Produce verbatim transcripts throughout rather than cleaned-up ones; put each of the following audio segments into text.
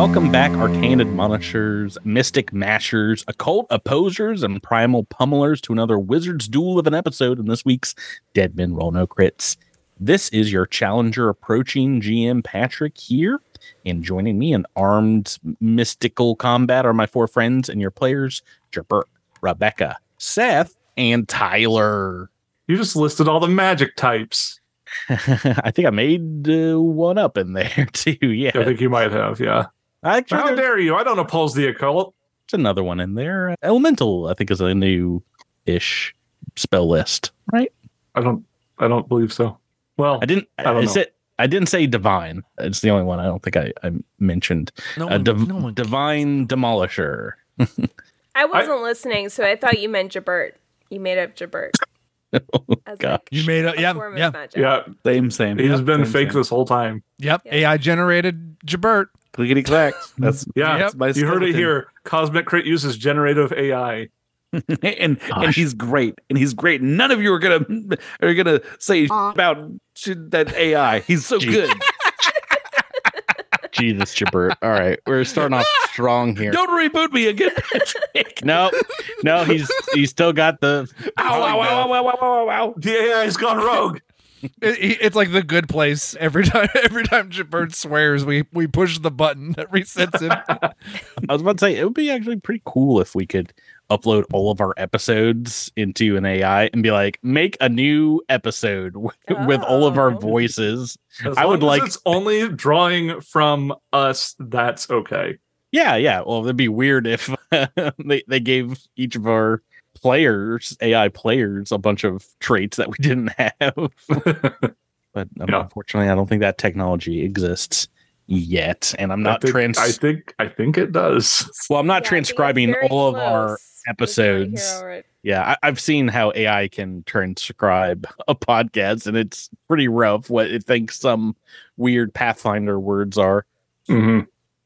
Welcome back, arcane admonishers, mystic mashers, occult opposers, and primal pummelers to another Wizard's Duel of an episode in this week's Dead Men Roll No Crits. This is your challenger approaching G M Patrick here, and joining me in armed mystical combat are my four friends and your players, Gerbert, Rebecca, Seth, and Tyler. You just listed all the magic types. I think I made uh, one up in there too. Yeah, I think you might have. Yeah. Actually, How dare you? I don't oppose the occult. There's another one in there. Elemental, I think, is a new-ish spell list, right? I don't. I don't believe so. Well, I didn't. I don't I, know. said, I didn't say divine. It's the only one I don't think I, I mentioned. No uh, one, div- no one divine demolisher. I wasn't listening, so I thought you meant Jabert. You made up Jabert. Oh, As God. like You made a, a yeah, form of yeah, magic. yeah. Same, same. He's Yep, been same, fake same. this whole time. yep. Yeah. A I generated Jabert. Clickety clacks. That's Yeah. Yep. my You heard it skeleton. here. Cosmic Crit uses generative A I. and Gosh. and he's great, and he's great. None of you are gonna are gonna say about shit that A I. He's so Gee. good. Jesus, Jabert. All right, we're starting off strong here. Don't reboot me again, Patrick. No, no, he's he's still got the. Ow, ow, ow, ow, ow, ow, ow, ow. The A I's gone rogue. It- it- it's like the good place. Every time, every time Jabert swears, we we push the button that resets him. I was about to say it would be actually pretty cool if we could upload all of our episodes into an A I and be like, make a new episode w- with all of our Oh. voices. As I would long as like- it's only drawing from us. That's okay. Yeah, yeah. Well, it'd be weird if they, they gave each of our players, A I players, a bunch of traits that we didn't have. But um, Yeah. unfortunately, I don't think that technology exists yet. And I'm I not think, trans. I think. I think it does. well, I'm not Yeah, I think it's transcribing very all of our close. It's episodes. not a hero, right? Yeah, I, I've seen how A I can transcribe a podcast, and it's pretty rough what it thinks some weird Pathfinder words are. hmm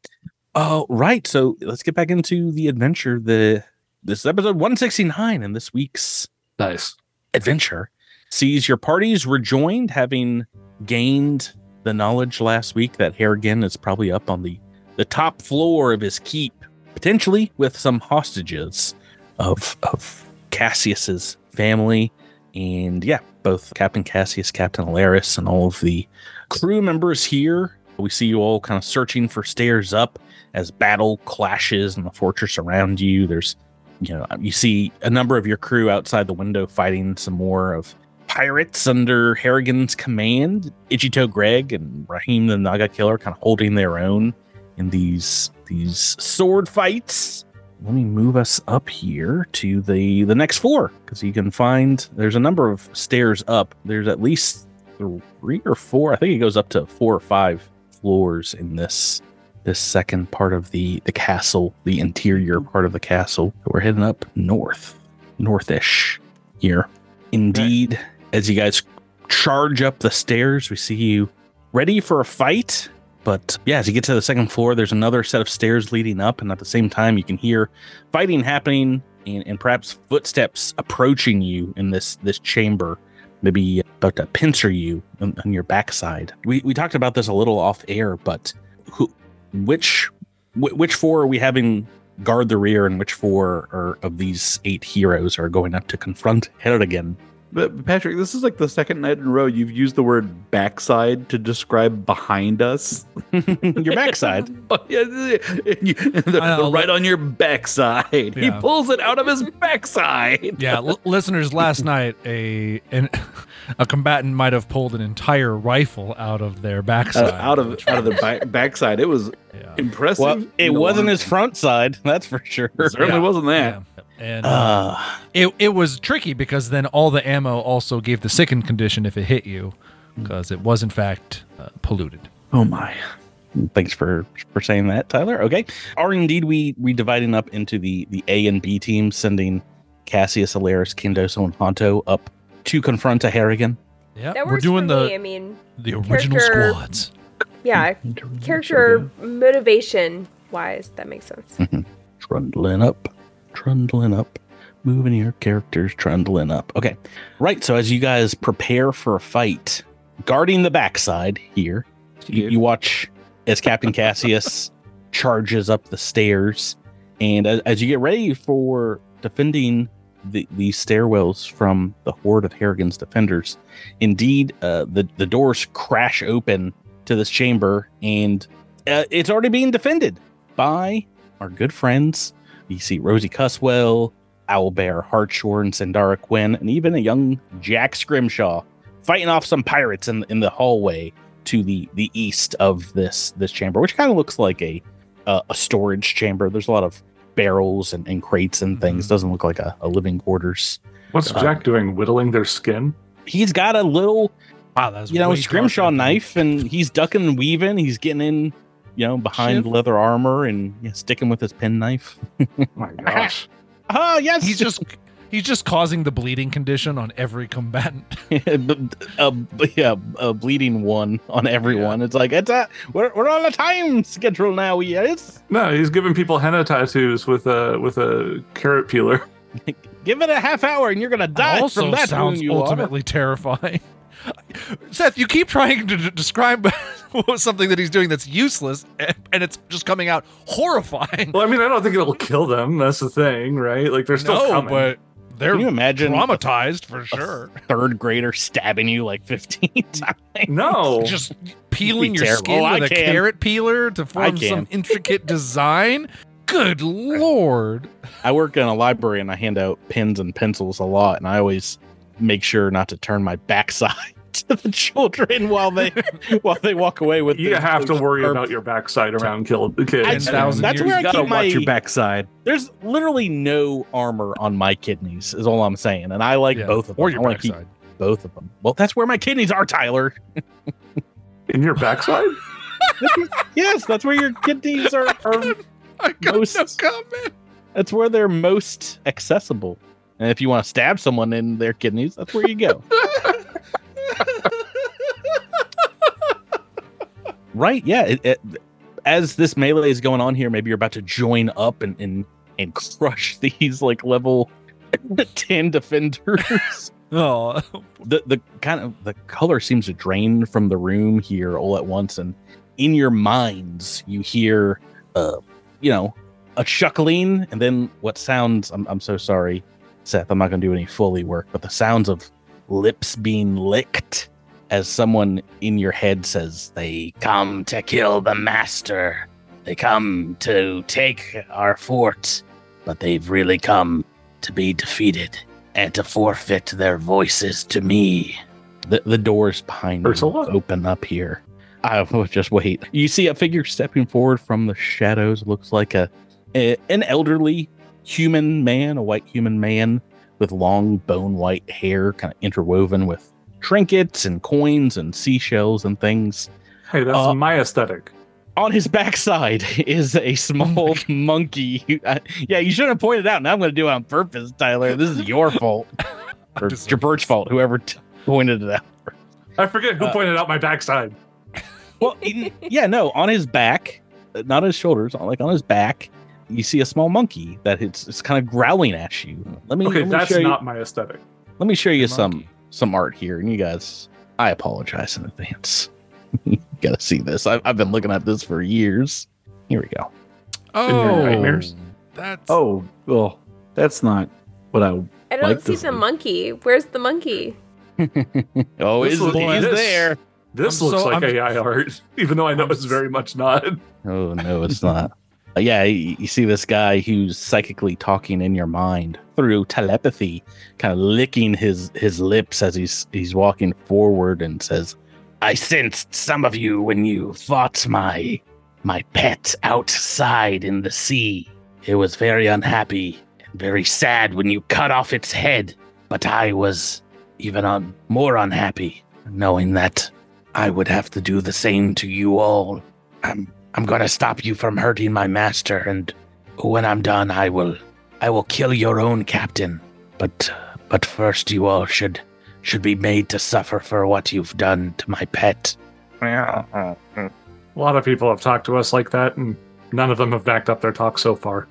Oh, right. So let's get back into the adventure. The this is episode one sixty-nine, and this week's Nice. adventure sees your parties rejoined, having gained the knowledge last week that Harrigan is probably up on the, the top floor of his keep, potentially with some hostages of of Cassius's family. And yeah, both Captain Cassius, Captain Alaris, and all of the crew members here. We see you all kind of searching for stairs up as battle clashes in the fortress around you. There's, you know, you see a number of your crew outside the window fighting some more of pirates under Harrigan's command. Ichito Greg and Raheem the Naga Killer kind of holding their own in these these sword fights. Let me move us up here to the the next floor, because you can find there's a number of stairs up. There's at least three or four. I think it goes up to four or five floors in this this second part of the the castle, the interior part of the castle. We're heading up north, northish here. Indeed, as you guys charge up the stairs, we see you ready for a fight. But yeah, as you get to the second floor, there's another set of stairs leading up, and at the same time, you can hear fighting happening and, and perhaps footsteps approaching you in this this chamber, maybe about to pincer you on, on your backside. We we talked about this a little off air, but who, which wh- which four are we having guard the rear, and which four are, of these eight heroes are going up to confront Harrigan? But Patrick, this is like the second night in a row you've used the word backside to describe behind us. Your backside. Oh, yeah, you- the- I know, the right li- on your backside. He Yeah. pulls it out of his backside. Yeah, l- listeners, last night a an, a combatant might have pulled an entire rifle out of their Uh, backside. out of out of the back, backside. It was yeah. impressive. Well, it No, wasn't his front side, that's for sure. It certainly Yeah. wasn't that. Yeah. And uh, Uh, it it was tricky because then all the ammo also gave the sickened condition if it hit you, because it was in fact uh, polluted. Oh my. Thanks for for saying that, Tyler. Okay. Are indeed we we dividing up into the the A and B teams, sending Cassius, Alaris, Kindoso, and Honto up to confront a Harrigan? Yeah, That we're works doing for the me. I mean, the original character- squads. yeah, character motivation wise, that makes sense. Trundling up, trundling up, moving your characters, trundling up. Okay. Right. So as you guys prepare for a fight, guarding the backside here, you, Yeah. you watch as Captain Cassius charges up the stairs. And as, as you get ready for defending the, these stairwells from the horde of Harrigan's defenders, indeed, uh, the, the doors crash open to this chamber, and uh, it's already being defended by our good friends. You see Rosie Cusswell, Owlbear Hartshorn, Sandara Quinn, and even a young Jack Scrimshaw fighting off some pirates in, in the hallway to the, the east of this this chamber, which kind of looks like a uh, a storage chamber. There's a lot of barrels and, and crates and things. Mm-hmm. Doesn't look like a, a living quarters. What's uh, Jack doing? Whittling their skin? He's got a little, wow, that's you know, Scrimshaw knife, and he's ducking and weaving. He's getting in, you know, behind Shiv. leather armor and yeah, sticking with his penknife. Oh my gosh. Oh, yes. He's just he's just causing the bleeding condition on every combatant. uh, yeah, a bleeding one on everyone. Yeah. It's like, it's a, we're, we're on a time schedule now, yes? No, he's giving people henna tattoos with a, with a carrot peeler. Give it a half hour and you're going to die also from that. Sounds you ultimately are. terrifying. Seth, you keep trying to d- describe something that he's doing that's useless, and, and it's just coming out horrifying. Well, I mean, I don't think it'll kill them. That's the thing, right? Like, they're still no, coming. but they're Can you imagine traumatized a, for sure. Third grader stabbing you like fifteen times. No. Just peeling your terrible. skin Oh, with I a can. carrot peeler to form some intricate design. Good Lord. I work in a library and I hand out pens and pencils a lot, and I always make sure not to turn my backside to the children while they while they walk away with. You the, have to worry or, about your backside around kill the kids. I, that's where I gotta keep watch my, your backside. There's literally no armor on my kidneys, is all I'm saying, and I like Yeah, both of them. or your I wanna keep backside. both of them. Well, that's where my kidneys are, Tyler. In your backside? Yes, that's where your kidneys are. are I got most, no comment. That's where they're most accessible. And if you want to stab someone in their kidneys, that's where you go. Right? Yeah. It, it, as this melee is going on here, maybe you're about to join up and and, and crush these like level ten defenders. Oh, the the kind of the color seems to drain from the room here all at once, and in your minds you hear uh you know a chuckling, and then what sounds I'm, I'm so sorry, Seth, I'm not gonna do any Foley work, but the sounds of lips being licked as someone in your head says, "They come to kill the master, they come to take our fort, but they've really come to be defeated and to forfeit their voices to me." The the doors behind you open up here. I will just wait. You see a figure stepping forward from the shadows. Looks like a, a an elderly human man, a white human man with long bone white hair, kind of interwoven with trinkets and coins and seashells and things. Hey, that's Uh, my aesthetic. On his backside is a small monkey. Uh, yeah, you should have pointed out. Now I'm going to do it on purpose, Tyler. This is your fault. Or Jabert's fault, whoever t- pointed it out. I forget who uh, pointed out my backside. Well, yeah, no, on his back, not his shoulders, like on his back, you see a small monkey that it's, it's kind of growling at you. Let me, Okay, let me that's show not you, my aesthetic. Let me show you The some monkey. some art here, and you guys, I apologize in advance. You gotta see this. I've, I've been looking at this for years. Here we go. Oh, nightmares? That's Oh, well, that's not what I. I don't like see this the one. monkey. Where's the monkey? Oh, This is looks- he's this- there? This I'm looks so- like I'm- A I art, even though I know I'm it's s- very much not. Oh no, it's not. Uh, yeah, you, you see this guy who's psychically talking in your mind through telepathy, kind of licking his his lips as he's he's walking forward, and says, "I sensed some of you when you fought my my pet outside in the sea. It was very unhappy and very sad when you cut off its head, but I was even un- more unhappy knowing that I would have to do the same to you all. I'm I'm gonna stop you from hurting my master, and when I'm done, I will I will kill your own captain. But but first, you all should should be made to suffer for what you've done to my pet." A lot of people have talked to us like that, and none of them have backed up their talk so far.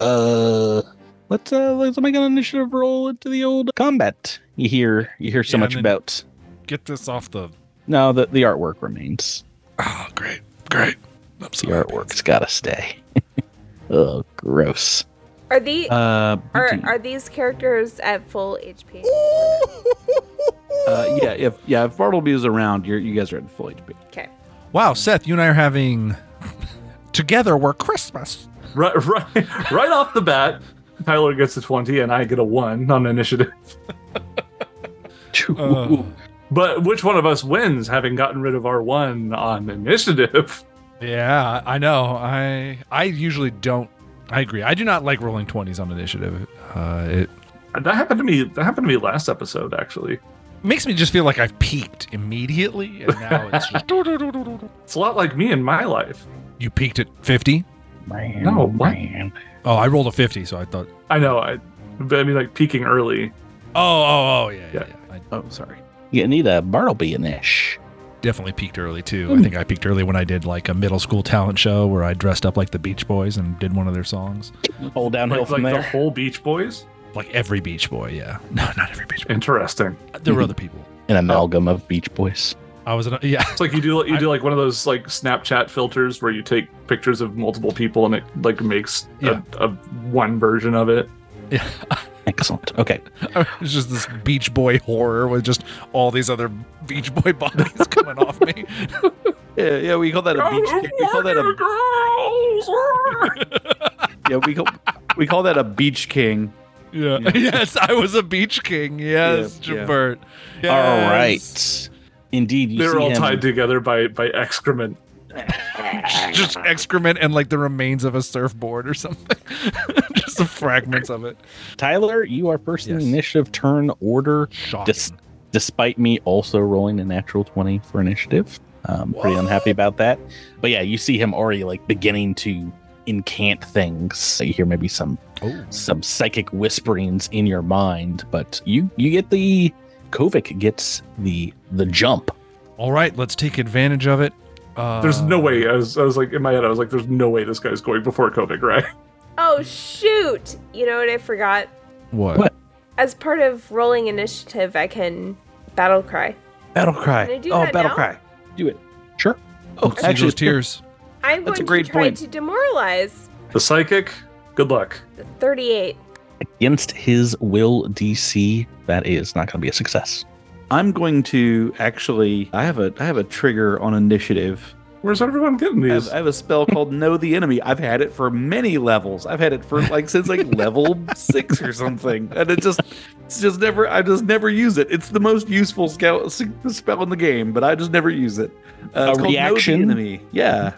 Uh, let's uh let's make an initiative roll into the old combat. You hear you hear so Yeah, much and then- about. get this off the. No, the the artwork remains. Oh, great, great. The artwork's gotta stay. Oh, gross. Are the Uh, are are these characters at full H P? uh, yeah, if yeah, if Bartleby is around, you're you guys are at full H P. Okay. Wow, Seth, you and I are having together we're Christmas. Right, right, right off the bat, Tyler gets a twenty and I get a one on initiative. Uh, But which one of us wins, having gotten rid of our one on initiative? yeah, I know. I I usually don't. I agree. I do not like rolling twenties on initiative. Uh, it That happened to me. That happened to me last episode, actually. makes me just feel like I've peaked immediately, and now it's just It's a lot like me in my life. you peaked at fifty. Man, No, what? man. Oh, I rolled a fifty, so I thought. I know. I, but I mean, like peaking early. Oh, oh, oh, yeah, yeah. Yeah. yeah. I Oh, sorry. You need a Bartleby in this. definitely peaked early too. I think I peaked early when I did like a middle school talent show where I dressed up like the Beach Boys and did one of their songs. All downhill Like, from like the there. whole Beach Boys. Like every Beach Boy, yeah. No, not every Beach Boy. Interesting. There were other people. An amalgam of Beach Boys. I was, in a, yeah. It's like you do you do like one of those like Snapchat filters where you take pictures of multiple people and it like makes Yeah. a, a one version of it. Yeah. Excellent. Okay. It's just this Beach Boy horror with just all these other Beach Boy bodies coming off me. Yeah, yeah, we call that a beach. We call that a yeah. We call we call that a beach king. Yeah. Yes, I was a Beach King. Yes, Yeah, yeah. Jabert. Yes. All right. Indeed, you They're see all him. tied together by by excrement. Just excrement and like the remains of a surfboard or something. Just the fragments of it. Tyler, you are first in Yes. the initiative turn order, Shocking. dis- despite me also rolling a natural twenty for initiative. Um, pretty unhappy about that. But yeah, you see him already like beginning to incant things. So you hear maybe some Oh. some psychic whisperings in your mind, but you you get the Kovic gets the the jump. All right, let's take advantage of it. Uh, There's no way. I was, I was like in my head. I was like, "There's no way this guy's going before Kovic, right?" Oh shoot! You know what I forgot? What? What? As part of rolling initiative, I can battle cry. Battle cry. Can I do oh, that battle now? cry. Do it. Sure. Oh, See actually, those tears. I'm That's a going great to try point. to demoralize The psychic. Good luck. thirty-eight. Against his will D C, that is not going to be a success. I'm going to actually. I have a I have a trigger on initiative. Where's everyone getting I these? have, I have a spell called Know the Enemy. I've had it for many levels. I've had it for like since like level six or something, and it just it's just never. I just never use it. It's the most useful spell spell in the game, but I just never use it. Uh, A it's called reaction? Know the Enemy. Yeah,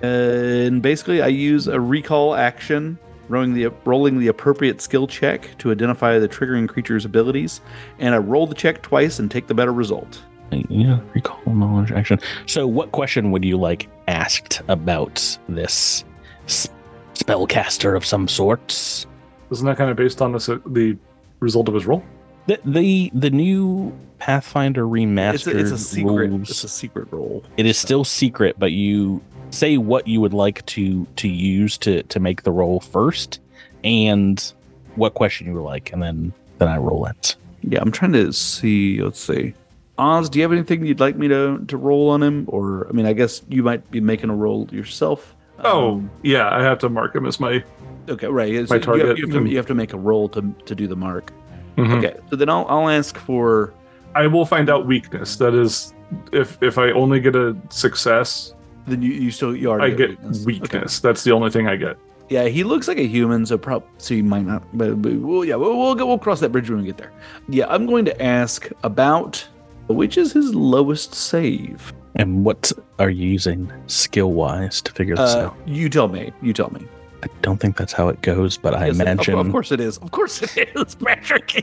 and basically I use a recall action, rolling the rolling the appropriate skill check to identify the triggering creature's abilities, and I roll the check twice and take the better result. Yeah, recall knowledge action. So, what question would you like asked about this s- spellcaster of some sorts? Isn't that kind of based on the the result of his roll? The the, the new Pathfinder remastered It's a, it's a secret. rules, It's a secret roll. it is still secret, but you say what you would like to to use to to make the roll first, and what question you would like, and then then I roll it. Yeah, I'm trying to see. Let's see. Oz, do you have anything you'd like me to to roll on him? Or, I mean, I guess you might be making a roll yourself. Oh, Um, yeah. I have to mark him as my. okay, right. So my you have- target. You have, to, you have to make a roll to to do the mark. Mhm. Okay, so then I'll I'll ask for. I will find out weakness. That is, if if I only get a success, Then you, you still you I already get have weakness. That's the only thing I get. Okay. Yeah, he looks like a human, so prob so you might not. But, but we'll, yeah, we'll we'll, go, we'll cross that bridge when we get there. Yeah, I'm going to ask about which is his lowest save. And what are you using skill wise to figure this Uh, out? you tell me. You tell me. I don't think that's how it goes, but I Yes, of- imagine. Of, course it is. Of course it is, Patrick.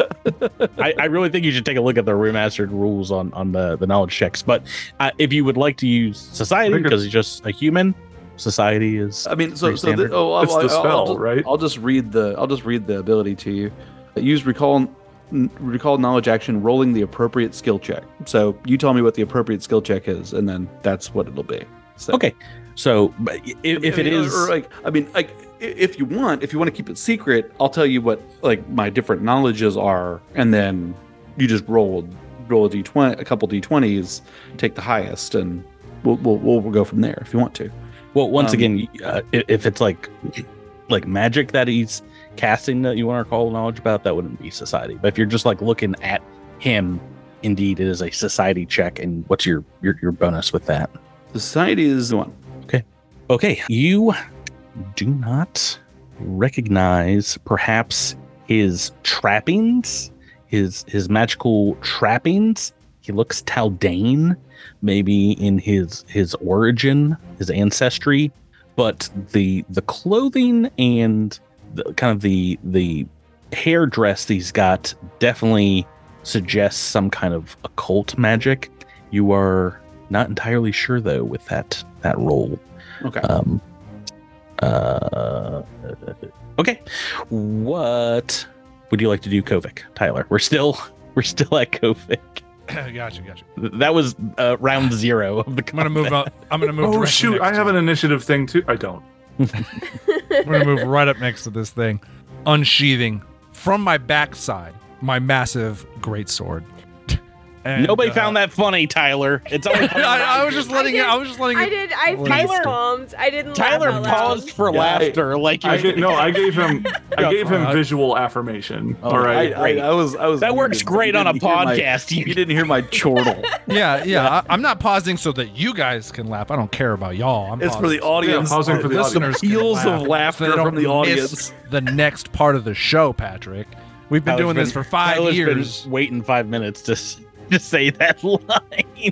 I, I really think you should take a look at the remastered rules on on the, the knowledge checks. But uh, if you would like to use society I think because he's just a human, society is. I mean, so pretty so the, standard. oh, I'll, It's the I'll- I'll spell, just, right? I'll just read the I'll just read the ability to you. Use recall n- recall knowledge action, rolling the appropriate skill check. So you tell me what the appropriate skill check is, and then that's what it'll be. So, Okay, so but if, if I it mean, is, or, or like, I mean, like, i- if you want, if you want to keep it secret, I'll tell you what like my different knowledges are, and then you just roll roll a d twenty, a couple d twenties, take the highest, and we'll we'll, we'll go from there if you want to. Well, once Um, again, uh, i- if it's like like magic that he's casting that you want to call knowledge about, that wouldn't be society. But if you're just like looking at him, indeed, it is a society check. And what's your your, your bonus with that? Society is the one. Okay, you do not recognize perhaps his trappings, his his magical trappings. He looks Taldane, maybe in his his origin, his ancestry, but the the clothing and the, kind of the the hair dress he's got definitely suggests some kind of occult magic. You are not entirely sure though with that that role. Okay. Um, uh, okay. What would you like to do, Kovic? Tyler, we're still we're still at Kovic. gotcha, gotcha. That was uh, round zero of the. I'm gonna move up. I'm gonna move. Oh directly shoot! next I to have it. an initiative thing too. I don't. I'm gonna move right up next to this thing, unsheathing from my backside my massive greatsword. And, Nobody uh, found that funny, Tyler. It's only funny I, I was just letting I it. did- I was just letting I it. did. I Tyler- face palmed. I didn't. Tyler laugh out loud. paused for Yeah, I- laughter, like I you're. gave, no, I gave him. I Yeah, gave him uh, visual affirmation. Oh, All right. I, I, I was. I was. That works muted. great You on a didn't hear my- podcast. You- You didn't hear my chortle. Yeah, yeah. I, I'm not pausing so that you guys can laugh. I don't care about y'all. I'm It's for the pausing audience. Yeah, pausing for the listeners can Peals laugh, of laughter so they don't from the miss audience. The next part of the show, Patrick. We've been Tyler's doing this been- for five Tyler's been years, waiting five minutes to s- to say that line.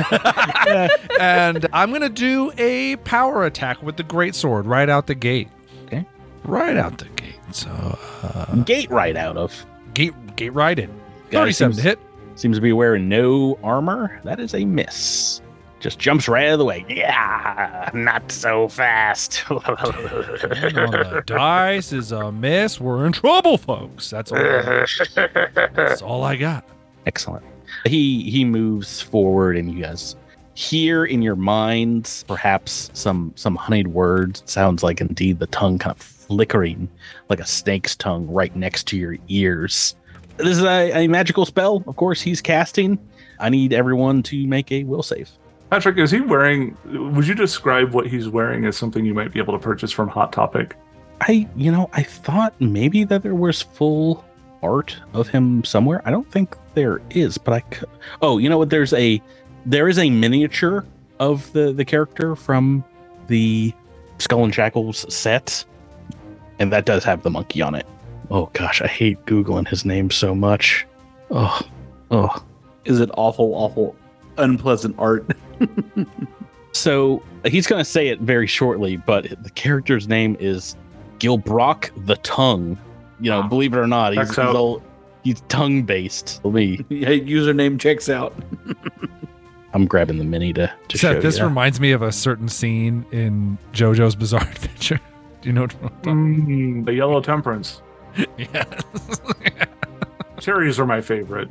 and I'm gonna do a power attack with the greatsword right out the gate. Okay. Right out the gate. So uh, Gate right out of. gate gate right in. Guy thirty-seven seems- to hit. Seems to be wearing no armor. That is a miss. Just jumps right out of the way. Yeah, not so fast. And on the dice is a miss. We're in trouble, folks. That's all. That's all I got. Excellent. He he moves forward, and you guys hear in your minds perhaps some some honeyed words. It sounds like indeed the tongue kind of flickering like a snake's tongue right next to your ears. This is a, a magical spell, of course. He's casting. I need everyone to make a will save. Patrick, is he wearing? Would you describe what he's wearing as something you might be able to purchase from Hot Topic? I, you know, I thought maybe that there was full art of him somewhere. I don't think there is, but I could. Oh, you know what? There's a, there is a miniature of the the character from the Skull and Shackles set, and that does have the monkey on it. Oh gosh, I hate Googling his name so much. Oh, oh. Is it awful, awful, unpleasant art? So he's going to say it very shortly, but the character's name is Gilbrock the Tongue. You know, Wow. believe it or not, he's, Checks he's, out. all, he's tongue based. Let me, Hey, username checks out. I'm grabbing the mini to, to show Seth, this you. reminds me of a certain scene in JoJo's Bizarre Adventure. Do you know what I'm talking Mm, the Yellow Temperance. about? Yeah. Cherries are my favorite.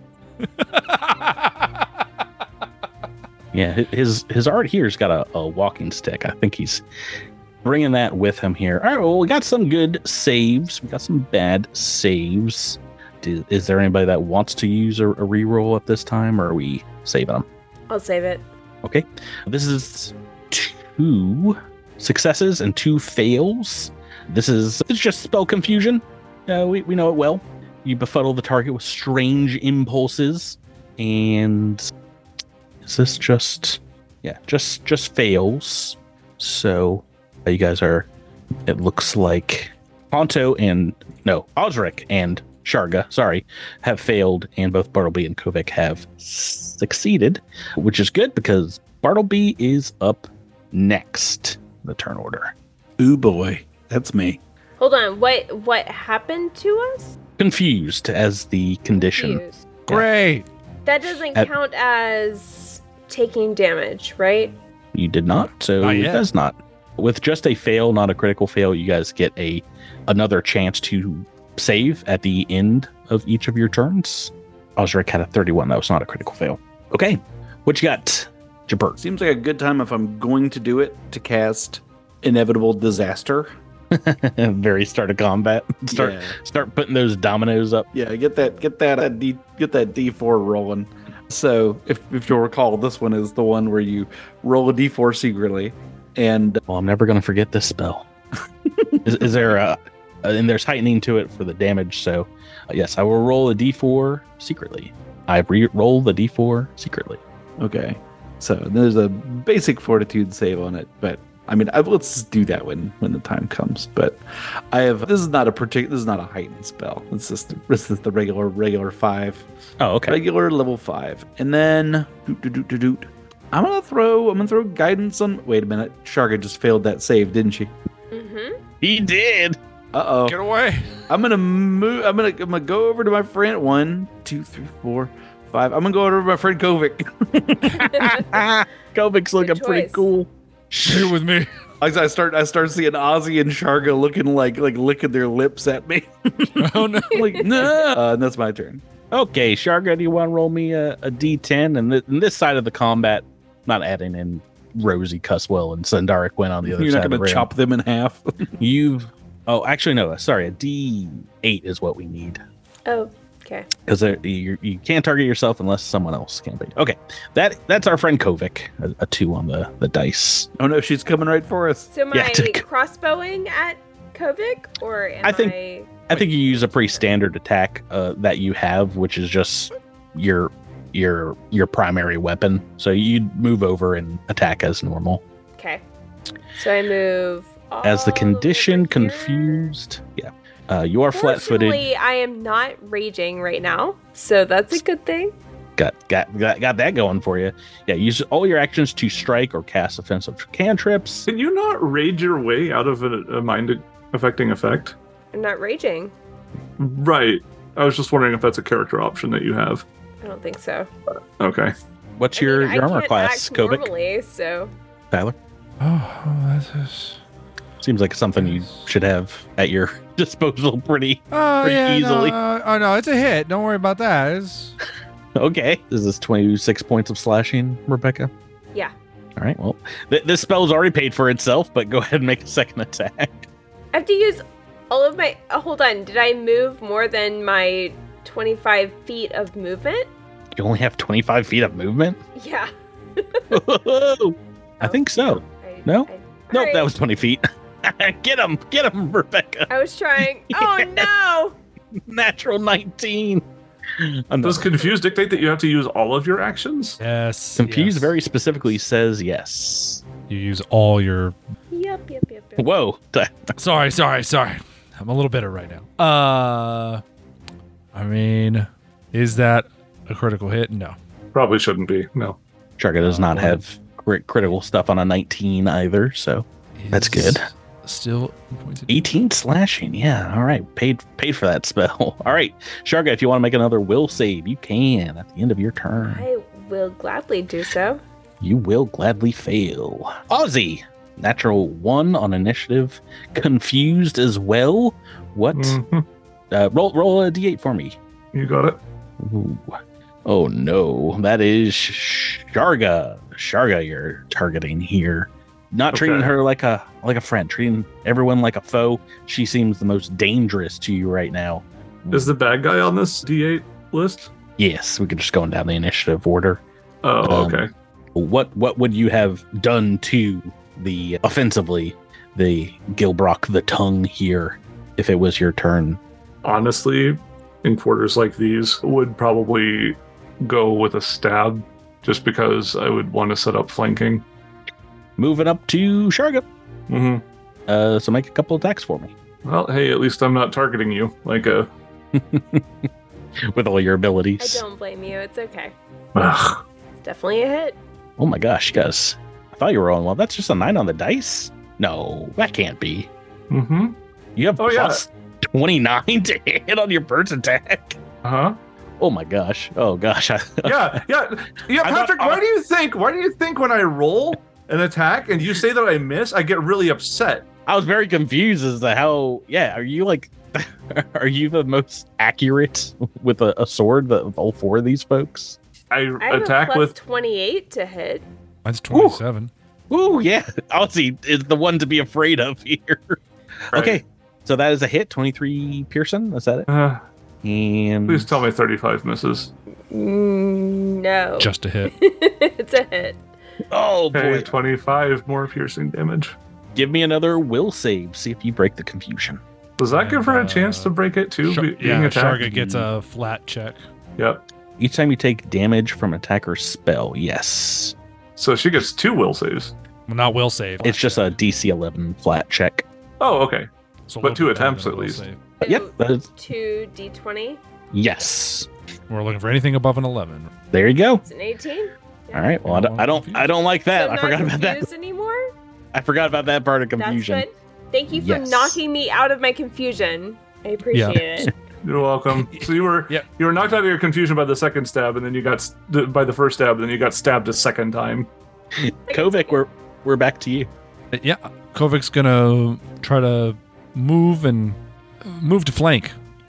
Yeah, hi- his his art here's got a, a walking stick. I think he's bringing that with him here. All right, well, we got some good saves. We got some bad saves. Do, is there anybody that wants to use a, a reroll at this time, or are we saving them? I'll save it. Okay, this is two successes and two fails. This is it's just spell confusion. Uh, we we know it well. You befuddle the target with strange impulses, and is this just yeah just just fails? So uh, you guys are. It looks like Ponto and no Osric and Sharga, sorry, have failed, and both Bartleby and Kovic have succeeded, which is good because Bartleby is up next in the turn order. Ooh boy, that's me. Hold on. What what happened to us? Confused as the condition. Confused. Great. That doesn't At- count as taking damage, right? You did not, so Not it yet. does not. With just a fail, not a critical fail, you guys get a another chance to save at the end of each of your turns. Osric had a thirty-one. That was not a critical fail. Okay, what you got, Jabert? Seems like a good time if I'm going to do it to cast Inevitable Disaster. Very start of combat. Start Yeah. start putting those dominoes up. Yeah, get that get that uh, D get that D four rolling. So if if you'll recall, this one is the one where you roll a D four secretly, And Well, I'm never going to forget this spell. is, is there a, and there's heightening to it for the damage. So, uh, yes, I will roll a d four secretly. I re-roll the d four secretly. okay, so there's a basic fortitude save on it, but I mean, I, let's do that when when the time comes. But I have this is not a particular this is not a heightened spell. It's just this is the regular regular five. Oh, okay. Regular level five, and then doot, doot, doot, doot, doot. I'm gonna throw I'm gonna throw guidance on. Wait a minute, Sharga just failed that save, didn't she? Mm-hmm. He did. Uh oh. Get away. I'm gonna move. I'm gonna I'm gonna go over to my friend. One, two, three, four, five. I'm gonna go over to my friend Kovic. Kovic's looking pretty choice. cool. Stay with me. I I start I start seeing Ozzy and Sharga looking like like licking their lips at me. Oh no. I'm like no, uh, and that's my turn. Okay, Sharga, do you want to roll me a, a d ten? And th- in this side of the combat, not adding in Rosie Cuswell and Sundara Quinn on the other You're side not of the gonna ring. chop them in half. You've oh, actually no, sorry, a d eight is what we need. Oh, okay. Because you you can't target yourself unless someone else can be. Okay, that that's our friend Kovic. A, a two on the, the dice. Oh no, she's coming right for us. So am Yeah, I to- crossbowing at Kovic, or am I think- I... I think you use a pretty standard attack uh, that you have, which is just your your your primary weapon. So you move over and attack as normal. Okay. So I move As the all condition over here. confused, yeah, uh, you are flat-footed. Fortunately, I am not raging right now, so that's a good thing. Got, got got got that going for you. Yeah, use all your actions to strike or cast offensive cantrips. Can you not rage your way out of a, a mind affecting effect? I'm not raging. Right. I was just wondering if that's a character option that you have. I don't think so. Okay. What's I your, mean, I your armor can't class, act Kovic? normally, so Tyler? Oh, oh that is. Seems like something you should have at your disposal pretty Oh Pretty yeah. easily. No, uh, oh no, it's a hit. Don't worry about that. It's... okay. Is this twenty-six points of slashing, Rebecca? yeah. All right. Well, th- this spell's already paid for itself, but go ahead and make a second attack. I have to use all of my. Oh, hold on. Did I move more than my twenty-five feet of movement? You only have twenty-five feet of movement? Yeah. I think so. I, No? I, Nope, Alright. that was twenty feet. Get him! Get him, Rebecca! I was trying. Oh no! Natural nineteen. I'm Does not- confuse dictate that you have to use all of your actions? Yes. Confused yes. very specifically says yes. You use all your. Yep, yep, yep, yep. Whoa. Sorry, sorry, sorry. I'm a little bitter right now. Uh, I mean, is that a critical hit? No. Probably shouldn't be. No. Sharga does not Uh, have crit- critical stuff on a nineteen either, so that's good. Still points of- eighteen slashing. Yeah. All right. Paid paid for that spell. All right. Sharga, if you want to make another will save, you can at the end of your turn. I will gladly do so. You will gladly fail. Ozzy, natural one on initiative. Confused as well. What? Mhm. Uh, roll roll a d eight for me. You got it. Ooh. Oh no, that is Sharga. Sharga, you're targeting here. Not Okay. treating her like a like a friend, treating everyone like a foe. She seems the most dangerous to you right now. Is the bad guy on this D eight list? Yes, we could just go down the initiative order. Oh, Um, okay. What what would you have done to the offensively the Gilbrock the tongue here if it was your turn? Honestly, in quarters like these, would probably go with a stab just because I would want to set up flanking. Moving up to Sharga. hmm Uh, so make a couple attacks for me Well, hey, at least I'm not targeting you like a. with all your I abilities. don't blame you. It's okay. Ugh. It's definitely a hit. Oh my gosh, guys. I thought you were rolling well. That's just a nine on the dice? No, that can't be. Mm-hmm. You have Oh, yeah. plus twenty-nine to hit on your first attack. Uh huh. Oh my gosh. Oh gosh. I, Yeah, yeah, yeah. I thought- Patrick, why do you think? Why do you think when I roll an attack and you say that I miss, I get really upset? I was very confused as to how, yeah, are you like, are you the most accurate with a, a sword of all four of these folks? I, I have attack a plus with. twenty-eight to hit. Mine's twenty-seven. Ooh, yeah. Ozzy is the one to be afraid of here. Right. Okay. So that is a hit, twenty-three Pearson. Is that it? Uh, And please tell me thirty-five misses. Mm, no. Just a hit. It's a hit. Oh boy. Okay, twenty-five more piercing damage. Give me another will save. See if you break the confusion. Does that give her a And, chance uh, to break it too? Shar- be- being yeah, attacked? Sharga gets a flat check. Yep. Each time you take damage from an attacker's spell, yes. So she gets two will saves. Well, not will save. It's just a D C eleven flat check. Oh, okay. So a but little two bit better attempts than a at will least. save. Yep. That is, Two d twenty. yes. We're looking for anything above an eleven. There you go. It's an eighteen. All right. Well, I don't. I don't, I don't like that. So I not forgot about that. confused anymore. I forgot about that part of confusion. That's good. Thank you for Yes. knocking me out of my confusion. I appreciate it. You're welcome. So you were Yep. you were knocked out of your confusion by the second stab, and then you got st- by the first stab, and then you got stabbed a second time. Kovic, we're we're back to you. Uh, Yeah, Kovic's gonna try to move and uh, move to flank,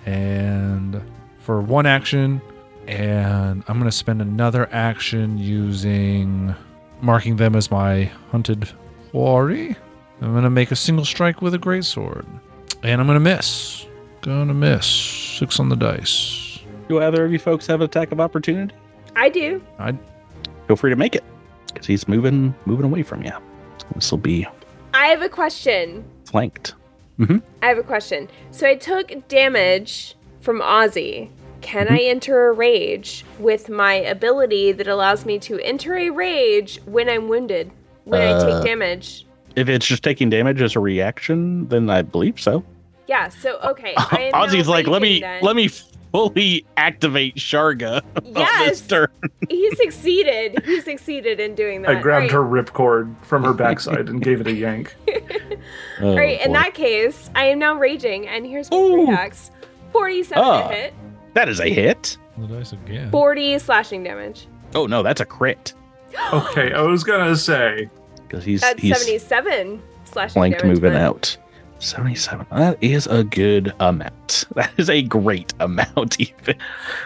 and for one action, and I'm gonna spend another action using marking them as my hunted quarry. I'm gonna make a single strike with a greatsword, and I'm gonna miss. Gonna miss. Six on the dice. Do either of you folks have an attack of opportunity? I do. Feel free to make it, because he's moving moving away from you. This will be I have a question. flanked. I have a question. So I took damage from Ozzy. Can Mm-hmm. I enter a rage with my ability that allows me to enter a rage when I'm wounded? When I Uh, take damage? If it's just taking damage as a reaction, then I believe so. Yeah, so okay. I am now Ozzy's like, let me raging then." let me fully activate Sharga on this Yes. turn. He succeeded. He succeeded in doing that. I grabbed her Right. ripcord from her backside and gave it a yank. Oh, All right, in boy. that case, I am now raging, and here's my Ooh. three attacks. forty-seven Ah. to hit, That is a hit. The dice again. forty slashing damage. Oh no, that's a crit. Okay, I was gonna say. Because he's That's he's seventy-seven slashing flanked damage. moving but- out. seventy-seven. That is a good amount. That is a great amount, even.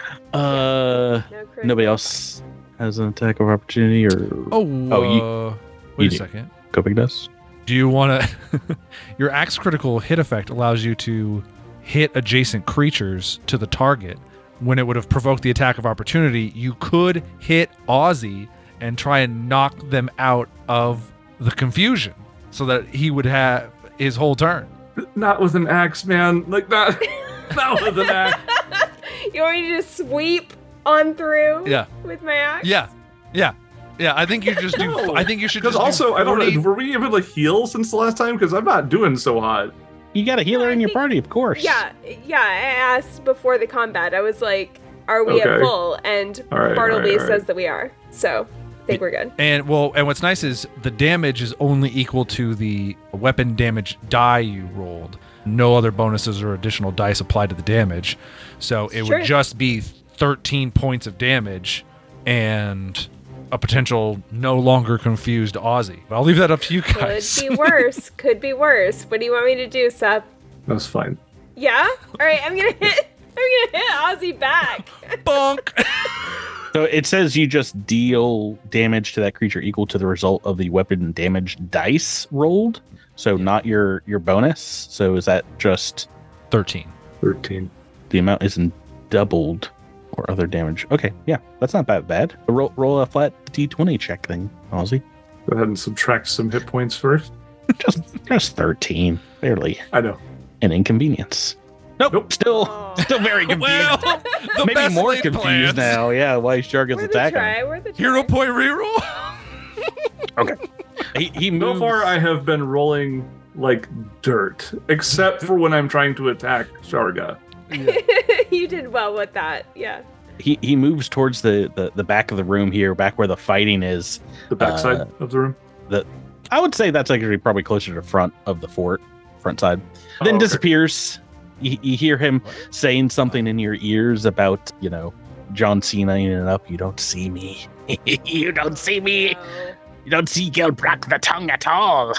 Uh, No crit. nobody else has an attack of opportunity, or Oh, Oh, you- uh, wait you a do. second. Kovic does? Do you want to? Your axe critical hit effect allows you to hit adjacent creatures to the target. When it would have provoked the attack of opportunity, you could hit Ozzy and try and knock them out of the confusion, so that he would have his whole turn. Not with an axe, man. Like not, not with an axe. You want me to just sweep on through? Yeah. With my axe? Yeah, yeah, yeah. I think you just do. No, I think you should Because just also, do I don't forty know. Were we able to heal since the last time? Because I'm not doing so hot. You got a healer I in your think- party, of course. Yeah, yeah. I asked before the combat. I was like, "Are we at Okay. full?" And All right, Bartleby all right, all says right. that we are. So I think we're good. And well, and what's nice is the damage is only equal to the weapon damage die you rolled. No other bonuses or additional dice applied to the damage. So it Sure. would just be thirteen points of damage and a potential no longer confused Aussie. But I'll leave that up to you Could guys. be worse. Could be worse. What do you want me to do, Seth? That's fine. Yeah. All right. I'm gonna hit. I'm gonna hit Ozzy back. Bonk. So it says you just deal damage to that creature equal to the result of the weapon damage dice rolled. So not your your bonus. So is that just thirteen. Thirteen. the amount isn't doubled or other damage? Okay, yeah, that's not that bad. Roll roll a flat D twenty check thing, Ozzy. Go ahead and subtract some hit points first. Just just thirteen, barely I know. an inconvenience. Nope, Nope. still Oh. still very confused. Well, the Maybe best more laid confused plans. now. Yeah, why Shark is Worth a attacking. try. Worth a try. Hero point reroll. He, he So moves. far, I have been rolling like dirt, except for when I'm trying to attack Sharga. You did well with that. Yeah. he, he moves towards the, the the back of the room here, back where the fighting is. The backside Uh, of the room. I would say that's actually probably closer to the front of the fort, front side. Oh, Then okay. disappears. You, you hear him saying something in your ears about, you know, John Cena it up. You don't see me. You don't see me. Oh. You don't see Gilbrack the tongue at all.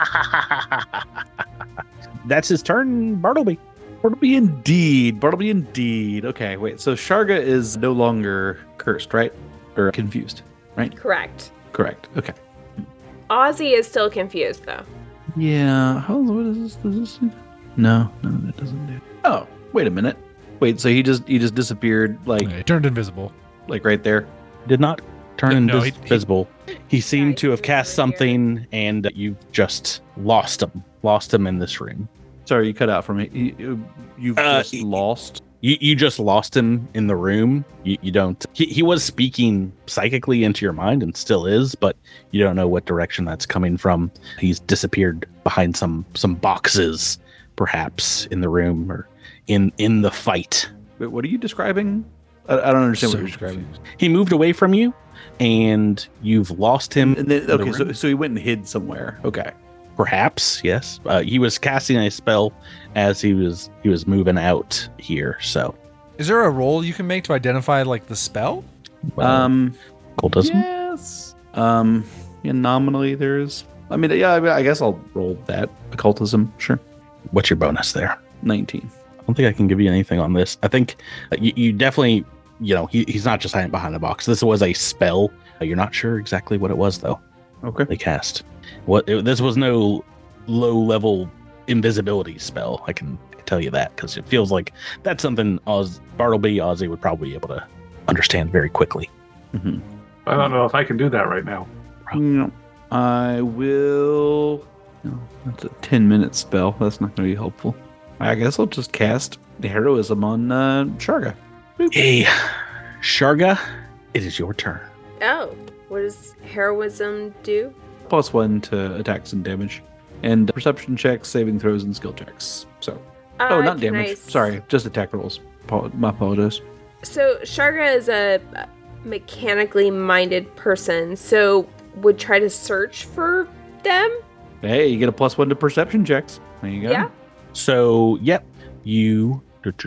That's his turn, Bartleby. Bartleby indeed. Bartleby indeed. Okay, wait. So Sharga is no longer cursed, right? Or confused, right? Correct. Correct. Okay. Ozzy is still confused though. Yeah. How, what is this? Does this? No, no, that doesn't do. Oh, wait a minute. Wait. So he just he just disappeared, like He turned invisible. like right there. Did not turn No, he- he- invisible. He seemed Right, to have he's cast over here. something, and you've just lost him. Lost him in this room. Sorry, you cut out for me. You, you've Uh, just lost. You you just lost him in the room. You, you don't. He, he was speaking psychically into your mind and still is, but you don't know what direction that's coming from. He's disappeared behind some some boxes, perhaps in the room or in in the fight. Wait, what are you describing? I, I don't understand So what you're describing. confused. He moved away from you, and you've lost him. And then, in the okay, so, room. so he went and hid somewhere. Okay. Perhaps yes. Uh, he was casting a spell as he was he was moving out here. So Is there a roll you can make to identify like the spell? well, Um. cultism. Yes. Um. Yeah, nominally there's. I mean, yeah. I, mean, I guess I'll roll that occultism. Sure. What's your bonus there? Nineteen. I don't think I can give you anything on this. I think uh, you, you definitely, you know, he, he's not just hiding behind the box. This was a spell. Uh, you're not sure exactly what it was, though. Okay. They cast. What it, this was no low level invisibility spell. I can, I can tell you that because it feels like that's something Oz, Bartleby, Ozzy would probably be able to understand very quickly. Mm-hmm. I don't know if I can do that right now. No, I will. No, that's a ten minute spell. That's not going to be helpful. I guess I'll just cast the heroism on uh, Sharga. Hey, Sharga, it is your turn. Oh, what does heroism do? Plus one to attacks and damage, and perception checks, saving throws, and skill checks. So, Uh, oh, not can damage. I s- Sorry, just attack rolls. Apo- My apologies. So Sharga is a mechanically minded person, so would try to search for them. Hey, you get a plus one to perception checks. There you go. Yeah. So, yep, you.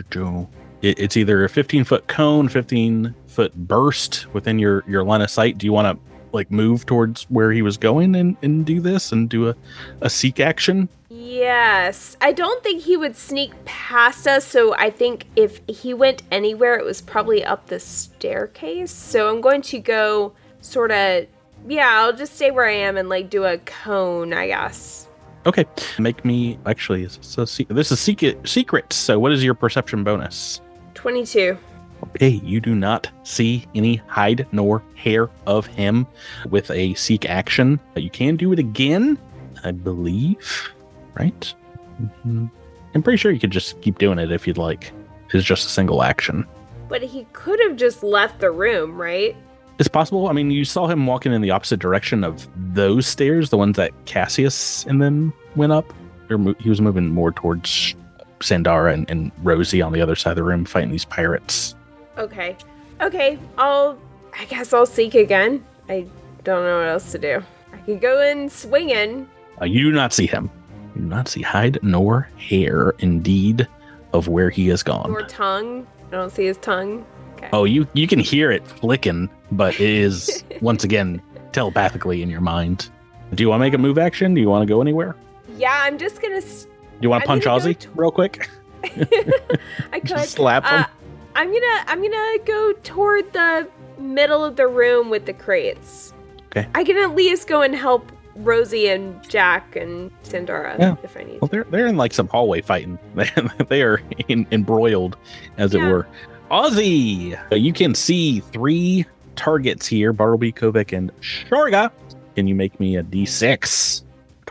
It, it's either a fifteen foot cone, fifteen foot burst within your your line of sight. Do you want to like move towards where he was going and, and do this and do a, a seek action? Yes. I don't think he would sneak past us, so I think if he went anywhere, it was probably up the staircase. So I'm going to go sort of, yeah, I'll just stay where I am and like do a cone, I guess. Okay, make me actually. So this is secret. Secret. So, what is your perception bonus? twenty-two. Okay, you do not see any hide nor hair of him with a seek action. You can do it again, I believe. Right? Mm-hmm. I'm pretty sure you could just keep doing it if you'd like. It's just a single action. But he could have just left the room, right? It's possible. I mean, you saw him walking in the opposite direction of those stairs, the ones that Cassius and them went up. Or mo- he was moving more towards Sandara and, and Rosie on the other side of the room fighting these pirates. Okay. Okay, I'll, I guess I'll seek again. I don't know what else to do. I could go in swinging. Uh, you do not see him. You do not see hide nor hair, indeed, of where he has gone. Or tongue. I don't see his tongue. Okay. Oh, you you can hear it flicking, but it is once again telepathically in your mind. Do you want to make a move action? Do you want to go anywhere? Yeah, I'm just gonna. S- Do you want to I'm punch gonna go Ozzy t- real quick? I could Just slap him? Uh, I'm gonna. I'm gonna go toward the middle of the room with the crates. Okay. I can at least go and help Rosie and Jack and Sandara Yeah. if I need. Well, they're they're in like some hallway fighting. They are in, embroiled, as it Yeah. were. Ozzy, uh, you can see three targets here: Bartleby, Kovic, and Sharga. Can you make me a D six?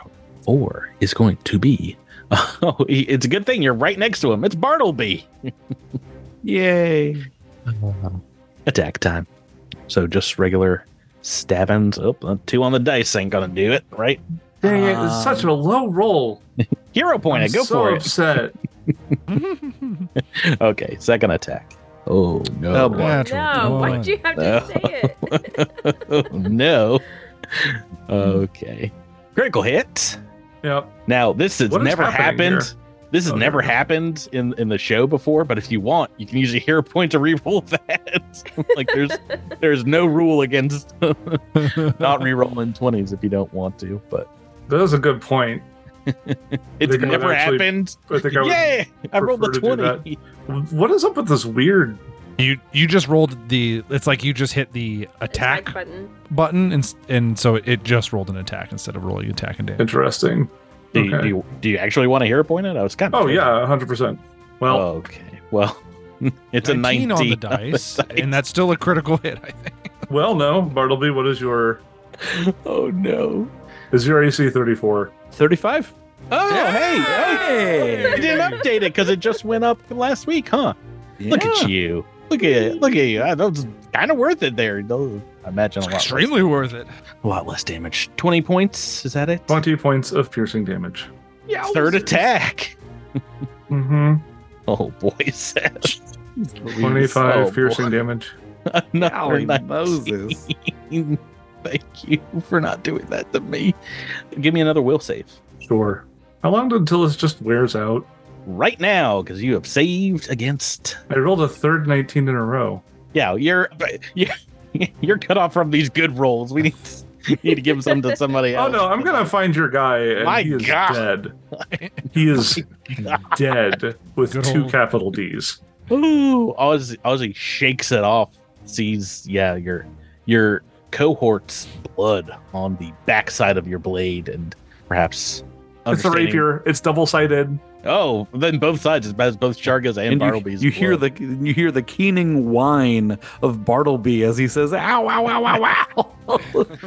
Four is going to be. Oh, it's a good thing you're right next to him. It's Bartleby. Yay. Attack time. So just regular stabbings. Oh, uh, two on the dice ain't gonna do it, right? Dang it, it's such a low roll. Hero point it. I'm Go so for upset. it. Okay, second attack. Oh no! Oh, boy. Natural No, one. why'd you have to No. say it? Oh, no. Okay. Critical hit. Yep. Now this has What is never happening happened. here? This has Oh, never here we go. happened in in the show before. But if you want, you can use a hero point to reroll that. Like there's there's no rule against not rerolling twenties if you don't want to. But That is a good point. it's think I would never actually- happened. I think I would. Yay! I rolled the prefer to do twenty. What is up with this weird? You you just rolled the. It's like you just hit the attack, button. button, and s- and so it just rolled an attack instead of rolling attack and damage. Interesting. Do you, Okay. do you do you actually want a hero point? It? I was kind of. Oh yeah, hundred percent. Well, Okay. Well, it's a nineteen nineteen on the dice, and that's still a critical hit. I think. well, no, Bartleby. What is your Oh no. Is your A C thirty-four? thirty-five. Oh, hey, Hey! hey. You didn't update it because it just went up last week, huh? Look at you. Look at it. Look at you. That was kind of worth it there. Though, I imagine a lot, Extremely worth it. a lot less damage. twenty points. Is that it? twenty points of piercing damage. Third attack. Mm-hmm. Oh boy, Seth. twenty-five Oh, piercing boy. damage. Another Golly nineteen. Moses. Thank you for not doing that to me. Give me another will save Sure. How long until this just wears out? right now because you have saved against. I rolled a third nineteen in a row. Yeah, you're you're you're cut off from these good rolls. We need to, need to give some to somebody Oh else. no, I'm gonna find your guy, and My he is God. dead. He is dead with Good two old- capital D's. Ooh, Ozzy, Ozzy shakes it off. Sees, yeah, your your cohort's blood on the backside of your blade, and perhaps. It's a understanding- rapier. It's double sided. Oh, then both sides, as bad as both Sharga's and, And you, Bartleby's. you hear blood. the you hear the keening whine of Bartleby as he says, "Ow, ow, ow, ow, ow."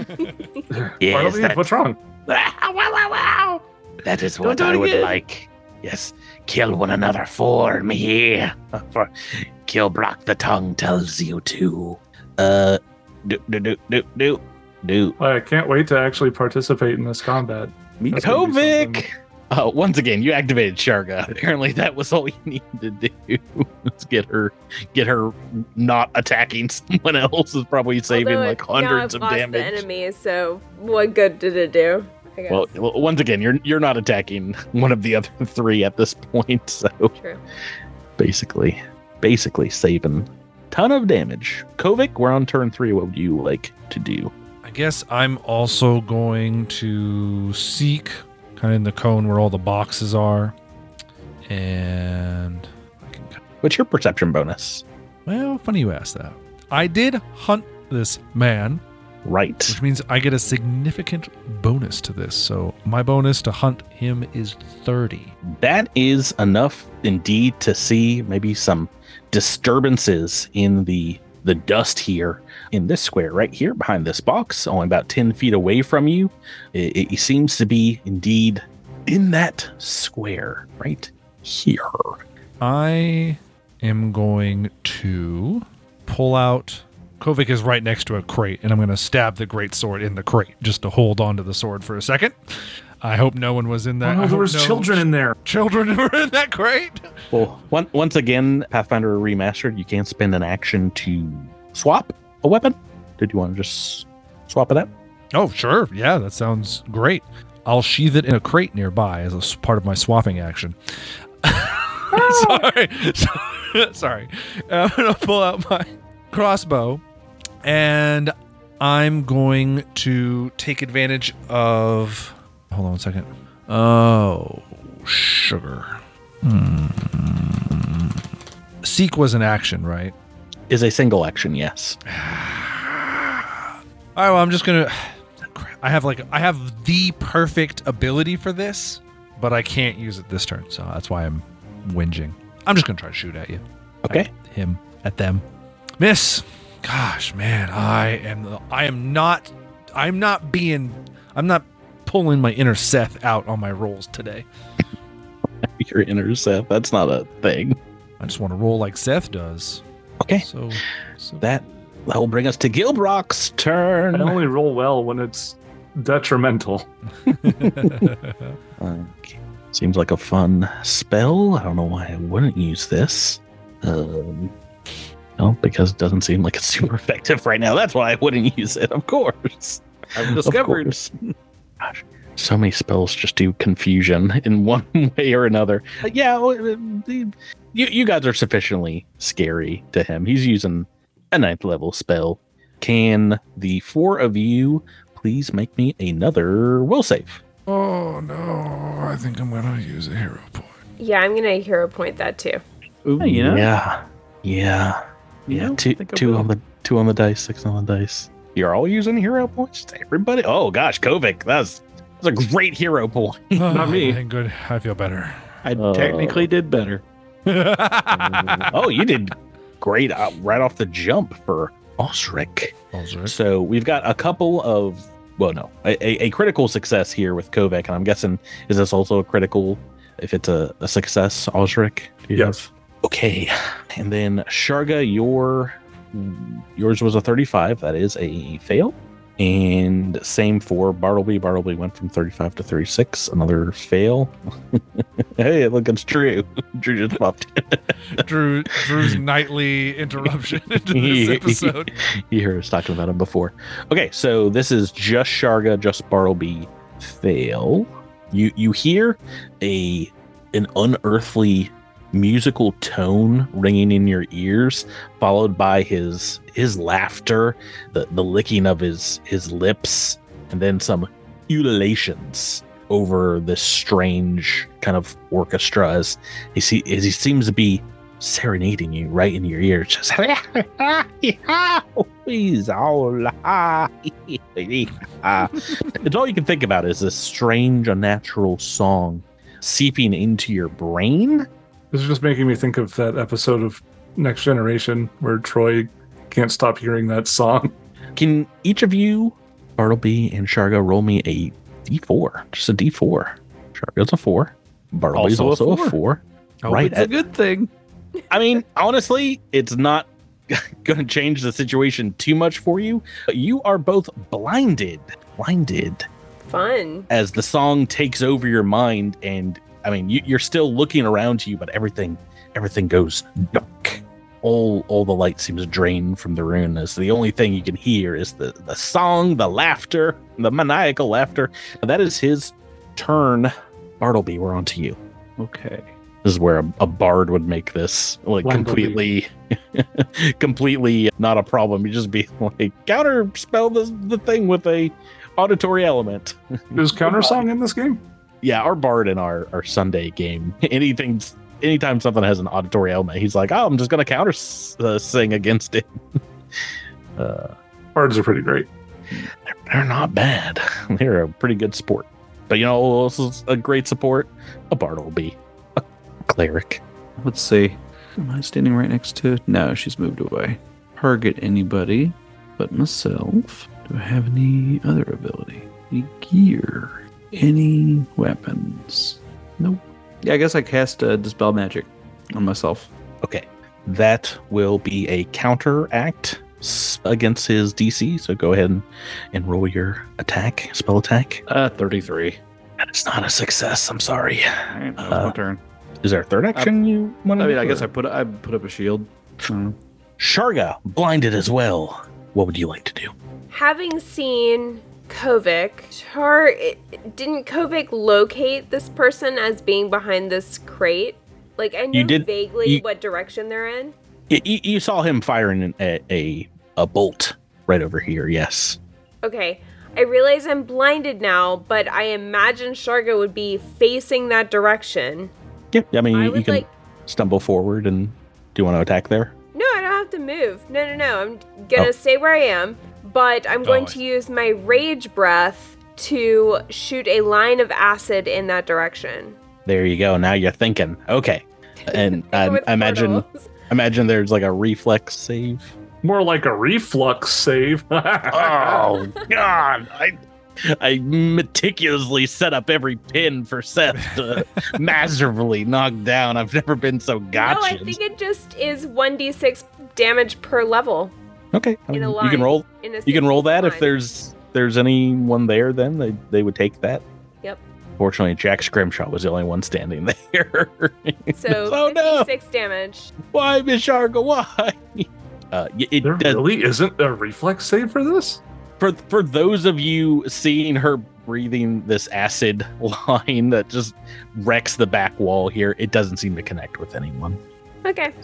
Yes, Bartleby, that- what's wrong? Ow, ow, ow, ow. That is what do it I would again. like. Yes, kill one another for me. For kill Brock the Tongue tells you to. Uh, do do do do do do. I can't wait to actually participate in this combat. Me That's gonna be Kovik. something. Oh, once again, you activated Sharga. Apparently, that was all you needed to do. Let's get her, get her not attacking someone else is probably saving Although like it- now hundreds I've of lost damage. the enemy, so what good did it do? I guess. Well, well, once again, you're you're not attacking one of the other three at this point, so True. basically, basically saving ton of damage. Kovik, we're on turn three. What would you like to do? I guess I'm also going to seek kind of in the cone where all the boxes are. And I can, What's your perception bonus? well, funny you asked that. I did hunt this man, Right. which means I get a significant bonus to this. So my bonus to hunt him is thirty. That is enough indeed to see maybe some disturbances in the the dust here in this square right here behind this box, only about ten feet away from you. It, it seems to be indeed in that square right here. I am going to pull out. Kovik is right next to a crate, and I'm going to stab the great sword in the crate just to hold on to the sword for a second. I hope no one was in that. Oh, I no, there hope was no children in there. Children were in that crate. Well, one, once again, Pathfinder Remastered, you can spend an action to swap a weapon. Did you want to just swap it out? Oh, sure. Yeah, that sounds great. I'll sheath it in a crate nearby as a s- part of my swapping action. Sorry. Sorry. I'm going to pull out my crossbow and I'm going to take advantage of. Hold on one second. Oh, sugar. Hmm. Seek was an action, right? Is a single action, yes. All right, well, I'm just gonna. I have like I have the perfect ability for this, but I can't use it this turn, so that's why I'm whinging. I'm just gonna try to shoot at you. Okay. At him, at them. Miss. Gosh, man, I am. I am not. I'm not being. I'm not pulling my inner Seth out on my rolls today. Your inner Seth, that's not a thing. I just want to roll like Seth does. Okay. So, so That that will bring us to Gilbrock's turn. I only roll well when it's detrimental. Okay. Seems like a fun spell. I don't know why I wouldn't use this. Um, no, because it doesn't seem like it's super effective right now. That's why I wouldn't use it, of course. I've Of discovered. course. Gosh, so many spells just do confusion in one way or another. But yeah, well, uh, the- you, you guys are sufficiently scary to him. He's using a ninth level spell. Can the four of you please make me another will save? oh no! I think I'm gonna use a hero point. Yeah, I'm gonna hero point that too. Ooh, you know, Yeah, yeah, You yeah. know, two, I think I two will. on the two on the dice, six on the dice. You're all using hero points. Everybody. Oh gosh, Kovik, that's that's a great hero point. Not me. Thank good. I feel better. I Uh, technically did better. Oh, you did great uh, right off the jump for Osric. Also, So we've got a couple of well, no, a, a, a critical success here with Kovac, and I'm guessing, is this also a critical if it's a, a success, Osric? Yes. Okay, and then Sharga, your yours was a thirty-five. That is a fail. And same for Bartleby. Bartleby went from thirty-five to thirty-six. Another fail. Hey, look, it's Drew. Drew just popped in. Drew, Drew's nightly interruption into this episode. You heard us talking about him before. Okay, so this is just Sharga, just Bartleby fail. You you hear a an unearthly musical tone ringing in your ears, followed by his his laughter, the, the licking of his his lips, and then some ululations over this strange kind of orchestra as he see as he seems to be serenading you right in your ear. Just it's all you can think about is this strange, unnatural song seeping into your brain. This is just making me think of that episode of Next Generation where Troy can't stop hearing that song. Can each of you, Bartleby and Sharga, roll me a d four? Just a d four. Sharga's a four. Bartleby's also, also a four. A four. Oh, right. It's a good thing. I mean, honestly, it's not going to change the situation too much for you. But you are both blinded. Blinded. Fun. As the song takes over your mind, and I mean, you, you're still looking around you, but everything, everything goes dark. All, all the light seems drained from the room. As the only thing you can hear is the, the song, the laughter, the maniacal laughter. And that is his turn. Bartleby, we're on to you. Okay. This is where a, a bard would make this like completely, completely not a problem. You just be like, counter spell the the thing with a auditory element. Is countersong in this game? Yeah, our bard in our, our Sunday game, anything, anytime something has an auditory element, he's like, oh, I'm just going to counter uh, sing against it. uh, Bards are pretty great. They're, they're not bad. They're a pretty good sport. But you know who else is a great support? A bard will be a cleric. Let's see. Am I standing right next to it? No, she's moved away. Target anybody but myself. Do I have any other ability? Any gear? Any weapons? Nope. Yeah, I guess I cast uh, Dispel Magic on myself. Okay. That will be a counteract against his D C. So go ahead and, and roll your attack, spell attack. Uh, thirty-three. That is not a success. I'm sorry. All right, that was Uh, my turn. Is there a third action you want to I mean, do, I guess or- I put I put up a shield. Mm. Sharga, blinded as well. What would you like to do? Having seen Kovac, Char, didn't Kovac locate this person as being behind this crate? Like, I know You did- vaguely you- what direction they're in. You, you, you saw him firing a, a a bolt right over here. Yes. Okay, I realize I'm blinded now, but I imagine Sharga would be facing that direction. Yeah. I mean, I you, you would can like. stumble forward and do you want to attack there? No, I don't have to move. No, no, no. I'm gonna Oh. stay where I am, but I'm going Oh, I to use my rage breath to shoot a line of acid in that direction. There you go. Now you're thinking. Okay. And I, With I imagine portals. imagine there's like a reflex save. More like a reflux save. Oh God! I I meticulously set up every pin for Seth to masterfully knock down. I've never been so gotcha. No, I think it just is one d six damage per level. Okay, I in mean, a you line. can roll. In a You can roll that if line. there's there's anyone there. Then they they would take that. Yep. Fortunately, Jack Scrimshaw was the only one standing there. So oh no! fifty-six damage. Why, Miss Sharga? Why? Uh, y- it There does, really isn't a reflex save for this? for for those of you seeing her breathing this acid line that just wrecks the back wall here, it doesn't seem to connect with anyone. Okay.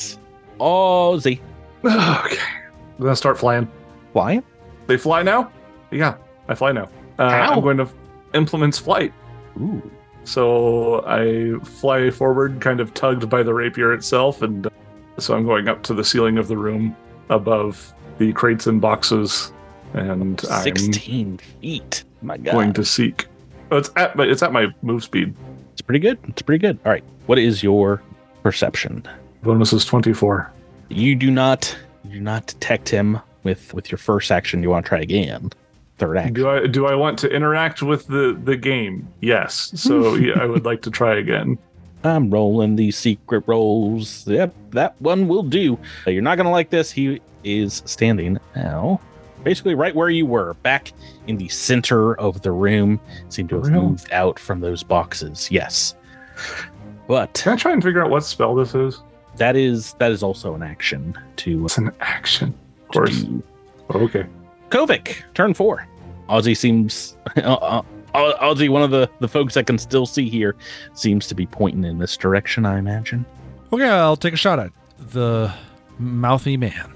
Oh, Z Okay. I'm gonna start flying. flying. They fly now? Yeah, I fly now. Uh, How? I'm going to implement flight. Ooh. So I fly forward, kind of tugged by the rapier itself, and uh, so I'm going up to the ceiling of the room above the crates and boxes, and I'm Sixteen feet. My God, going to seek. Oh, it's at my it's at my move speed. it's pretty good. It's pretty good. All right, what is your perception? Bonus is twenty-four. You do not you do not detect him with with your first action. You want to try again? third action. Do I do I want to interact with the, the game? Yes. So yeah, I would like to try again. I'm rolling these secret rolls. Yep, that one will do. You're not going to like this. He is standing now, basically right where you were, back in the center of the room. Seem to have Real? moved out from those boxes. Yes. But Can I try and figure out what spell this is? that is that is also an action to, It's an action. Of to course. do. Okay. Kovic, turn four. Ozzy seems uh, uh, Ozzy, one of the, the folks I can still see here, seems to be pointing in this direction, I imagine. Okay, I'll take a shot at the mouthy man.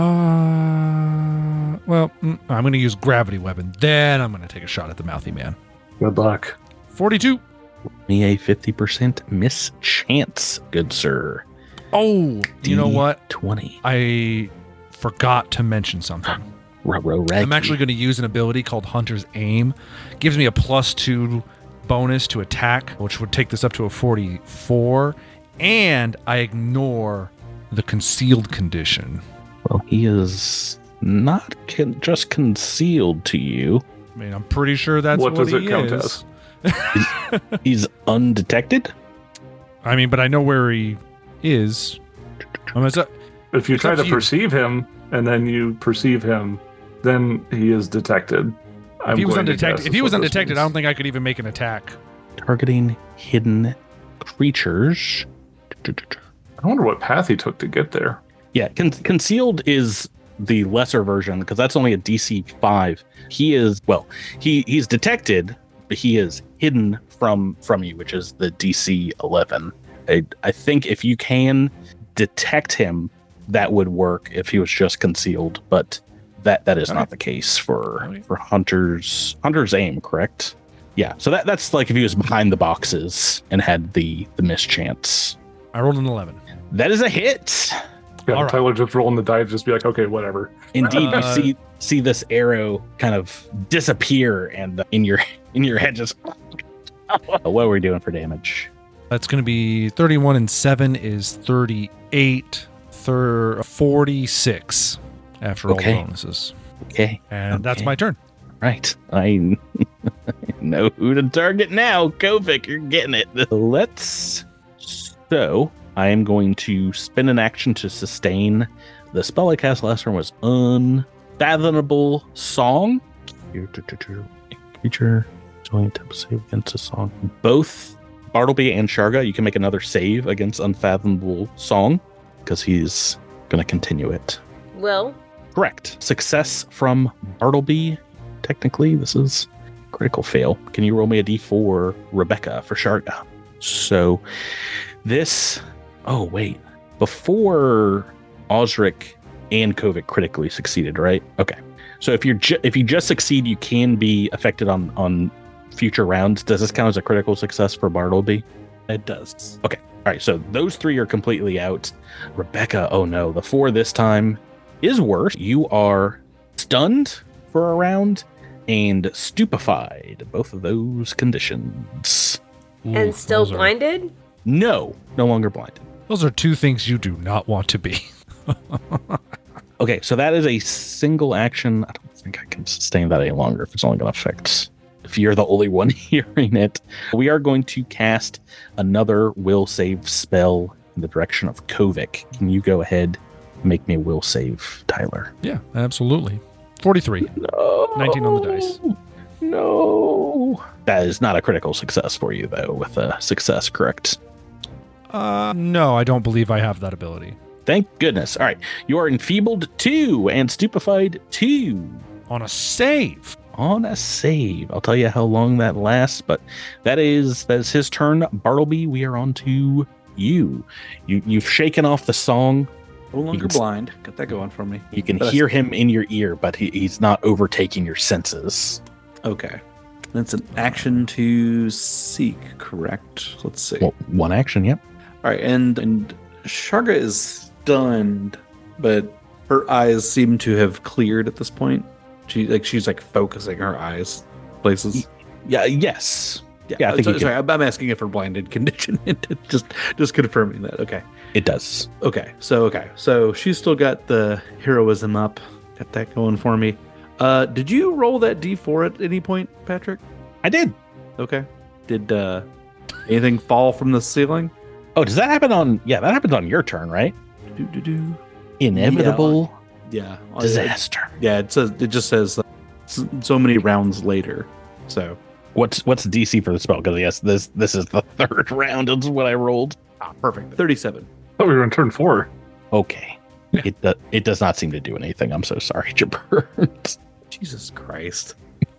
Uh, well, mm, I'm going to use gravity weapon. Then I'm going to take a shot at the mouthy man. Good luck. forty-two. Me a fifty percent mischance, good sir. Oh, you know what? twenty. I forgot to mention something. Ruh-roh I'm actually going to use an ability called Hunter's Aim. Gives me a plus two bonus to attack, which would take this up to a forty-four. And I ignore the concealed condition. Well, he is not con- just concealed to you. I mean, I'm pretty sure that's what what, does it he count is. as? He's undetected. I mean, but I know where he is. I mean, it's a- If you It's try up to to you. perceive him and then you perceive him, then he is detected. I'm if he was going to undetected, guess if he is was what this undetected, I means. don't think I could even make an attack. Targeting hidden creatures. I wonder what path he took to get there. Yeah, con- concealed is the lesser version because that's only a D C five. He is well, he he's detected, but he is hidden from from you, which is the D C eleven. I I think if you can detect him, that would work if he was just concealed, but that that is Okay. not the case for Okay. for Hunter's Hunter's Aim, correct? Yeah, so that that's like if he was behind the boxes and had the the mischance. I rolled an eleven. That is a hit. Yeah, All right. Tyler just rolling the dice, just be like, okay, whatever. Indeed, Uh, you see see this arrow kind of disappear, and uh, in your in your head, just what are we doing for damage? That's going to be thirty-one, and seven is thirty-eight, thir- forty-six after Okay. all bonuses. Okay, And that's Okay. my turn. right. I know who to target now. Kovic, you're getting it. Let's. So I am going to spend an action to sustain. The spell I cast last turn was Unfathomable Song. Creature doing to save against a song. Both Bartleby and Sharga, you can make another save against Unfathomable Song because he's going to continue it. Will? Correct. Success from Bartleby. Technically, this is critical fail. Can you roll me a d four, Rebecca, for Sharga? So this. Oh, wait. Before Osric and Kovic critically succeeded, right? Okay. So if you're ju- if you just succeed, you can be affected on on future rounds. Does this count as a critical success for Bartleby? It does. All right, so those three are completely out. Rebecca, oh no, the four this time is worse. You are stunned for a round and stupefied. Both of those conditions. Ooh, And still those are- blinded? No, no longer blinded. Those are two things you do not want to be. Okay, so that is a single action. I don't think I can sustain that any longer if it's only going to affect if you're the only one hearing it. We are going to cast another will save spell in the direction of Kovic. Can you go ahead and make me a will save, Tyler? Yeah, absolutely. forty-three. No. nineteen on the dice. No. That is not a critical success for you, though, with a success, correct? Uh, no, I don't believe I have that ability. Thank goodness. All right. You are enfeebled two and stupefied two On a save. on a save. I'll tell you how long that lasts, but that is that is his turn. Bartleby, we are on to you. You you've shaken off the song. No longer can s- blind. Got that going for me. You can But I- hear him in your ear, but he, he's not overtaking your senses. Okay. That's an action to seek, correct? Let's see. Well, one action, yep. All right, and and Sharga is stunned, but her eyes seem to have cleared at this point. She like she's like focusing her eyes places. Yeah, yes. Yeah, I think so- you sorry, I'm I'm asking if her blinded condition. just just confirming that. Okay. It does. Okay. So okay. So she's still got the heroism up. Got that going for me. Uh, did you roll that D four at any point, Patrick? I did. Okay. Did uh, anything fall from the ceiling? Oh, does that happen on? Yeah, that happens on your turn, right? Do, do, do. Inevitable Yeah. disaster. Yeah, it says it just says uh, s- so many rounds later. So What's what's the D C for the spell? Because yes, this this is the third round. Is what I rolled. ah, perfect. thirty-seven. I thought we were on turn four. Okay. It do, it does not seem to do anything. I'm so sorry, Jabert. Jesus Christ.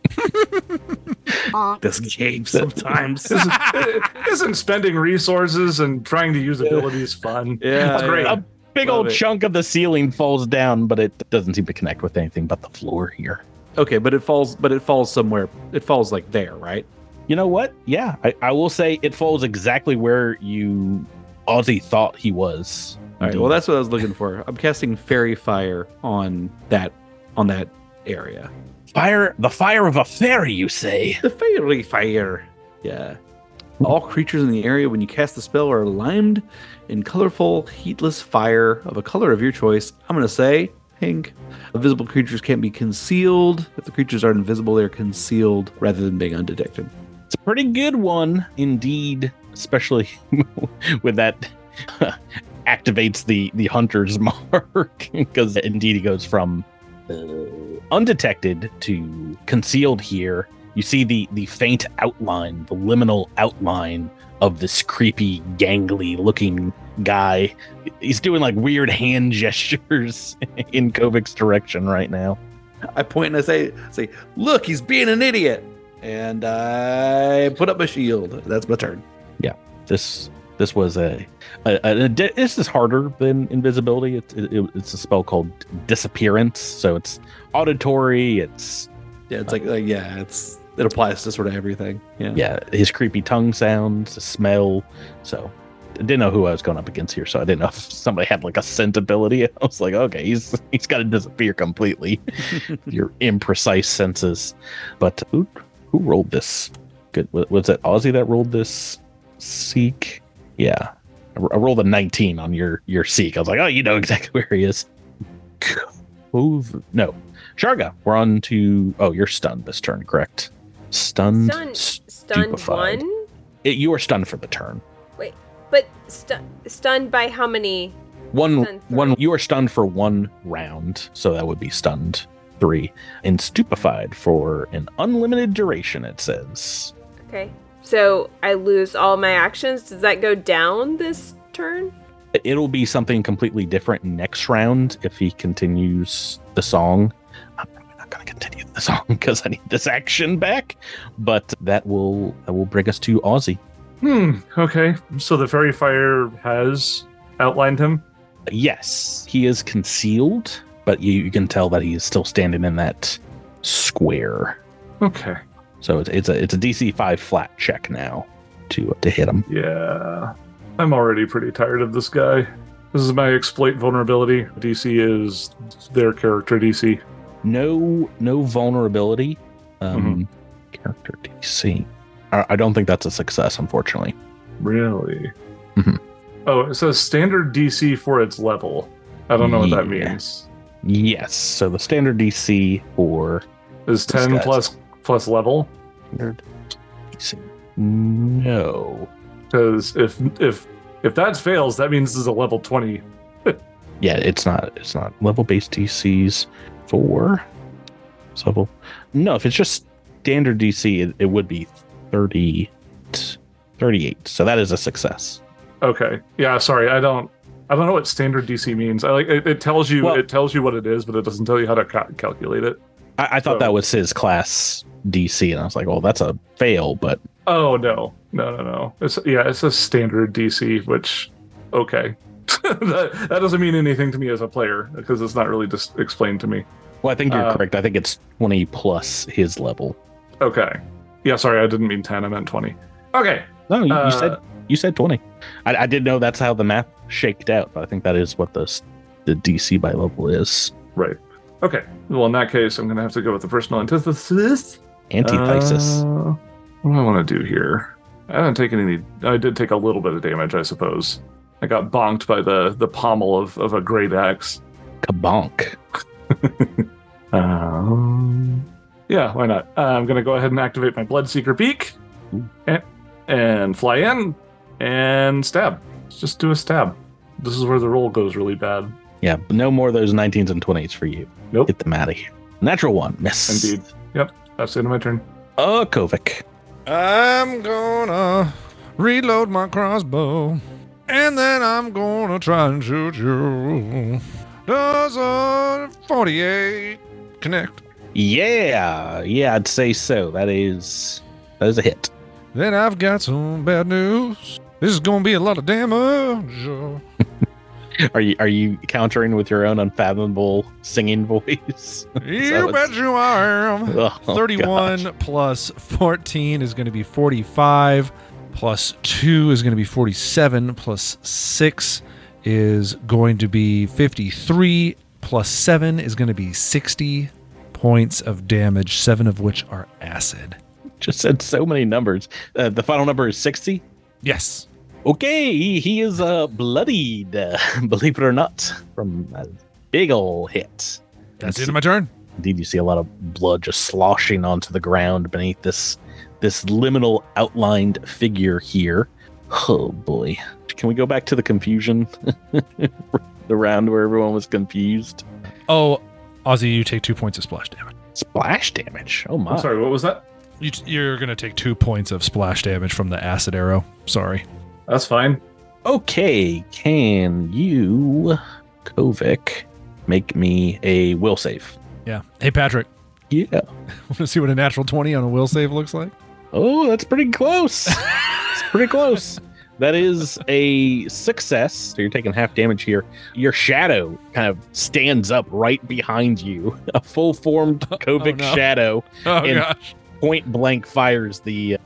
This game sometimes. Isn't, isn't spending resources and trying to use abilities fun? Yeah, That's great. A big Love old it. chunk of the ceiling falls down, but it doesn't seem to connect with anything but the floor here. Okay, but it falls but it falls somewhere. It falls like there, right? You know what? Yeah, I, I will say it falls exactly where you Ozzy thought he was. All right. Well, that's what I was looking for. I'm casting Fairy Fire on that on that area. Fire, the fire of a fairy, you say? The Fairy Fire. Yeah. All creatures in the area when you cast the spell are limed in colorful, heatless fire of a color of your choice. I'm going to say pink. Invisible creatures can't be concealed. If the creatures are invisible, they're concealed rather than being undetected. It's a pretty good one, indeed, especially with that activates the the hunter's mark, because indeed he goes from uh, undetected to concealed here. You see the the faint outline, the liminal outline of this creepy, gangly looking guy. He's doing like weird hand gestures in Kovic's direction right now. I point and I say, say, look, he's being an idiot. And I put up a shield. That's my turn. This this was a, a, a, a this is harder than invisibility. It's it, it's a spell called disappearance, so it's auditory. It's Yeah, it's like, like yeah, it's it applies to sort of everything. Yeah. yeah, his creepy tongue sounds, the smell. So I didn't know who I was going up against here, so I didn't know if somebody had like a scent ability. I was like, okay, he's he's got to disappear completely. Your imprecise senses. But who who rolled this? Good, was it Ozzy that rolled this? Seek, yeah. I, I rolled a nineteen on your your seek. I was like, oh, you know exactly where he is. Move, no, Sharga. We're on to. Oh, you're stunned this turn, correct? Stunned, Stunned, stunned stupefied. one? It, you are stunned for the turn. But stu- stunned by how many? One, Stunned three. one. You are stunned for one round, so that would be stunned three, and stupefied for an unlimited duration. It says. Okay. So I lose all my actions. Does that go down this turn? It'll be something completely different next round if he continues the song. I'm probably not going to continue the song because I need this action back, but that will that will bring us to Ozzy. Hmm. Okay. So the fairy fire has outlined him. Yes, he is concealed, but you, you can tell that he is still standing in that square. Okay. So it's, it's a it's a D C five flat check now to to hit him. Yeah. I'm already pretty tired of this guy. This is my exploit vulnerability. D C is their character D C. No no vulnerability. Um, Character D C. I, I don't think that's a success, unfortunately. Really? Mhm. Oh, it says standard D C for its level. I don't know what that Yeah. means. Yes. So the standard D C for Is This ten guy's- plus plus level? standard D C. No. Because if if if that fails, that means this is a level twenty. Yeah, it's not. It's not level based D Cs for it's level. No, if it's just standard D C, it, it would be thirty, thirty-eight. So that is a success. Okay. Yeah. Sorry, I don't. I don't know what standard D C means. I like it, it tells you Well- it tells you what it is, but it doesn't tell you how to ca- calculate it. I, I thought So- that was his class D C, and I was like, "Oh, that's a fail." But Oh no, no, no, no. It's yeah, it's a standard D C, which okay. that that doesn't mean anything to me as a player because it's not really just explained to me. well, I think you're Uh, correct. I think it's twenty plus his level. Okay. Yeah, sorry, I didn't mean ten. I meant twenty. Okay. No, you, Uh, you said you said twenty. I, I didn't know that's how the math shaked out, but I think that is what the s- the D C by level is. Right. Okay. Well, in that case, I'm gonna have to go with the personal antithesis. Antithesis. Uh, what do I want to do here? I didn't take any. I did take a little bit of damage, I suppose. I got bonked by the the pommel of, of a great axe. Kabonk. Um, yeah, why not? Uh, I'm going to go ahead and activate my Bloodseeker Beak and, and fly in and stab. Let's just do a stab. This is where the roll goes really bad. Yeah, but no more of those nineteens and twenties for you. Nope. Get them out of here. Natural one. Miss. Indeed. Yep. That's the end of my turn. Uh, Kovic. I'm gonna reload my crossbow, and then I'm gonna try and shoot you. Does a forty-eight connect? Yeah, yeah, I'd say so. That is that is a hit. Then I've got some bad news. This is gonna be a lot of damage. Are you are you countering with your own unfathomable singing voice? You bet you I am. Oh, thirty-one gosh. plus fourteen is going to be forty-five. Plus two is going to be forty-seven. Plus six is going to be fifty-three. Plus seven is going to be sixty points of damage, seven of which are acid. Just said so many numbers. Uh, the final number is sixty. Yes. Okay, he, he is uh, bloodied, uh, believe it or not, from a big ol' hit. That's the end of my turn. Indeed, you see a lot of blood just sloshing onto the ground beneath this this liminal outlined figure here. Oh boy. Can we go back to the confusion? The round where everyone was confused. Oh, Ozzy, you take two points of splash damage. Splash damage. Oh my. I'm sorry, what was that? You t- you're going to take two points of splash damage from the acid arrow. Sorry. That's fine. Okay, can you, Kovic, make me a will save? Yeah. Hey, Patrick. Yeah. Want to see what a natural twenty on a will save looks like? Oh, that's pretty close. It's pretty close. That is a success. So you're taking half damage here. Your shadow kind of stands up right behind you. A full-formed Kovic Oh, no. shadow. Oh, And- gosh. Point blank fires the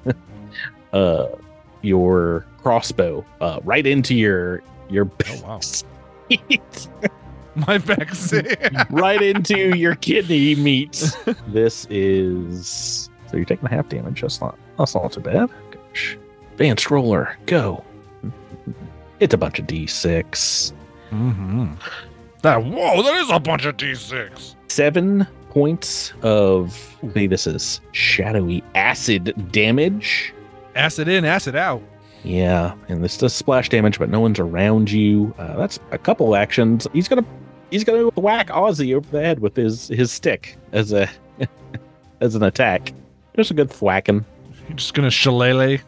uh your crossbow uh right into your your Oh, wow. seat. My back. Right into your kidney meat. This is so you're taking half damage. That's not that's not too bad. Gosh. Advanced roller, go. It's a bunch of D six. Mm-hmm. That whoa, that is a bunch of D six. Seven points of okay, this is shadowy acid damage. Acid in, acid out. Yeah, and this does splash damage, but no one's around you. Uh, that's a couple actions. He's gonna he's gonna whack Ozzy over the head with his his stick as a as an attack. Just a good thwacking. You're just gonna shillelagh.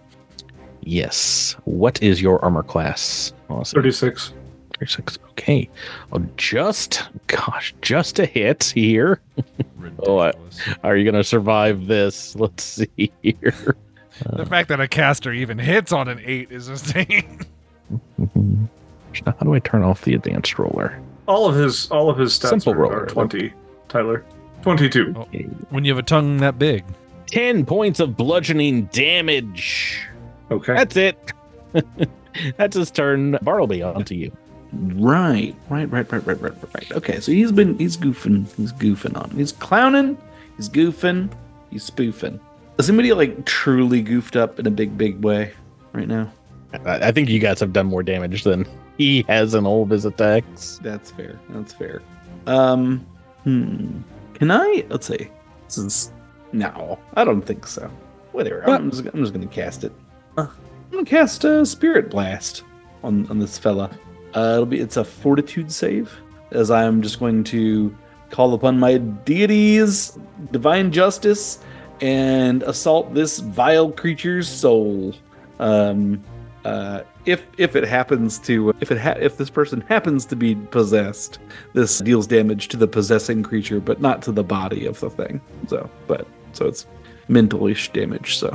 Yes. What is your armor class, Ozzy? thirty-six. thirty-six. Okay. Oh, just gosh, just a hit here. Oh, I- Are you gonna survive this? Let's see here. The fact that a caster even hits on an eight is insane. Mhm. Now, how do I turn off the advanced roller? All of his all of his stats Simple are, roller. are twenty, Tyler. twenty-two. Okay. When you have a tongue that big. ten points of bludgeoning damage. Okay. That's it. That's his turn. Bartleby, on to you. Right, right, right, right, right, right, right. Okay, so he's been he's goofing, he's goofing on, he's clowning, he's goofing, he's spoofing. Is anybody like truly goofed up in a big, big way right now? I, I think you guys have done more damage than he has in all of his attacks. That's fair. That's fair. Um, hmm. Can I? Let's see. This is no. I don't think so. Whatever. I'm just, I'm just gonna cast it. Uh, I'm gonna cast a Spirit Blast on on this fella. Uh, it'll be it's a Fortitude save, as I am just going to call upon my deities, divine justice, and assault this vile creature's soul. Um, uh, if if it happens to if it ha- if this person happens to be possessed, this deals damage to the possessing creature, but not to the body of the thing. So, but so it's mentalish damage. So,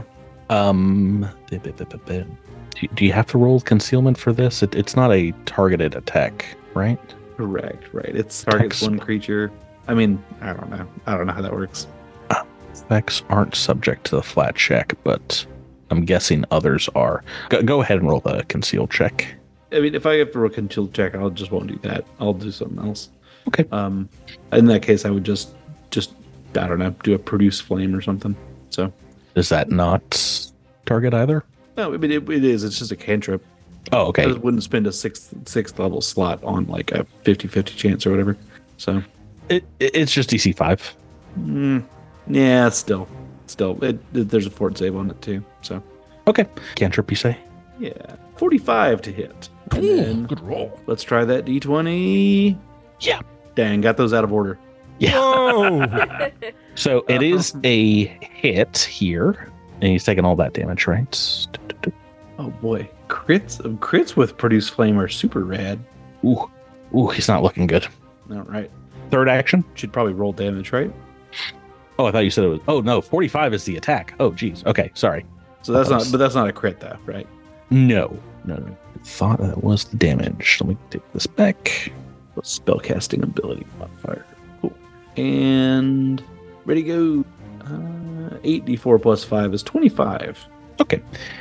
Um, do you- do you have to roll concealment for this? It, it's not a targeted attack, right? correct, right? It's targets one creature. I mean, I don't know. I don't know how that works. Effects aren't subject to the flat check, but I'm guessing others are. Go, go ahead and roll the conceal check. I mean, if I have to roll a concealed check, I'll just won't do that. I'll do something else. Okay. Um, in that case, I would just just I don't know, do a produce flame or something. So. Is that not target either? No, I mean it, it is. It's just a cantrip. Oh, I okay. just wouldn't spend a sixth sixth level slot on like a fifty-fifty chance or whatever. So It, it it's just D C five. Mm, yeah, still, still, it, it, there's a fort save on it too. So Okay. Cantrip, you say? yeah, forty-five to hit. And Ooh, then good roll. let's try that D twenty. Yeah. Dang, got those out of order. Yeah. Whoa. So it is a hit here, and he's taking all that damage, right? Oh boy, crits crits with produce flame are super rad. Ooh, ooh, he's not looking good. All right, Third action. should probably roll damage, right? Oh, I thought you said it was. Oh no, forty-five is the attack. Oh, geez. Okay, sorry. So that's Close. not, but that's not a crit though, right? No, no, no. I thought that was the damage. Let me take this back. Spellcasting ability modifier. Cool. And ready to go. Uh, eight d four plus five is twenty-five. Okay.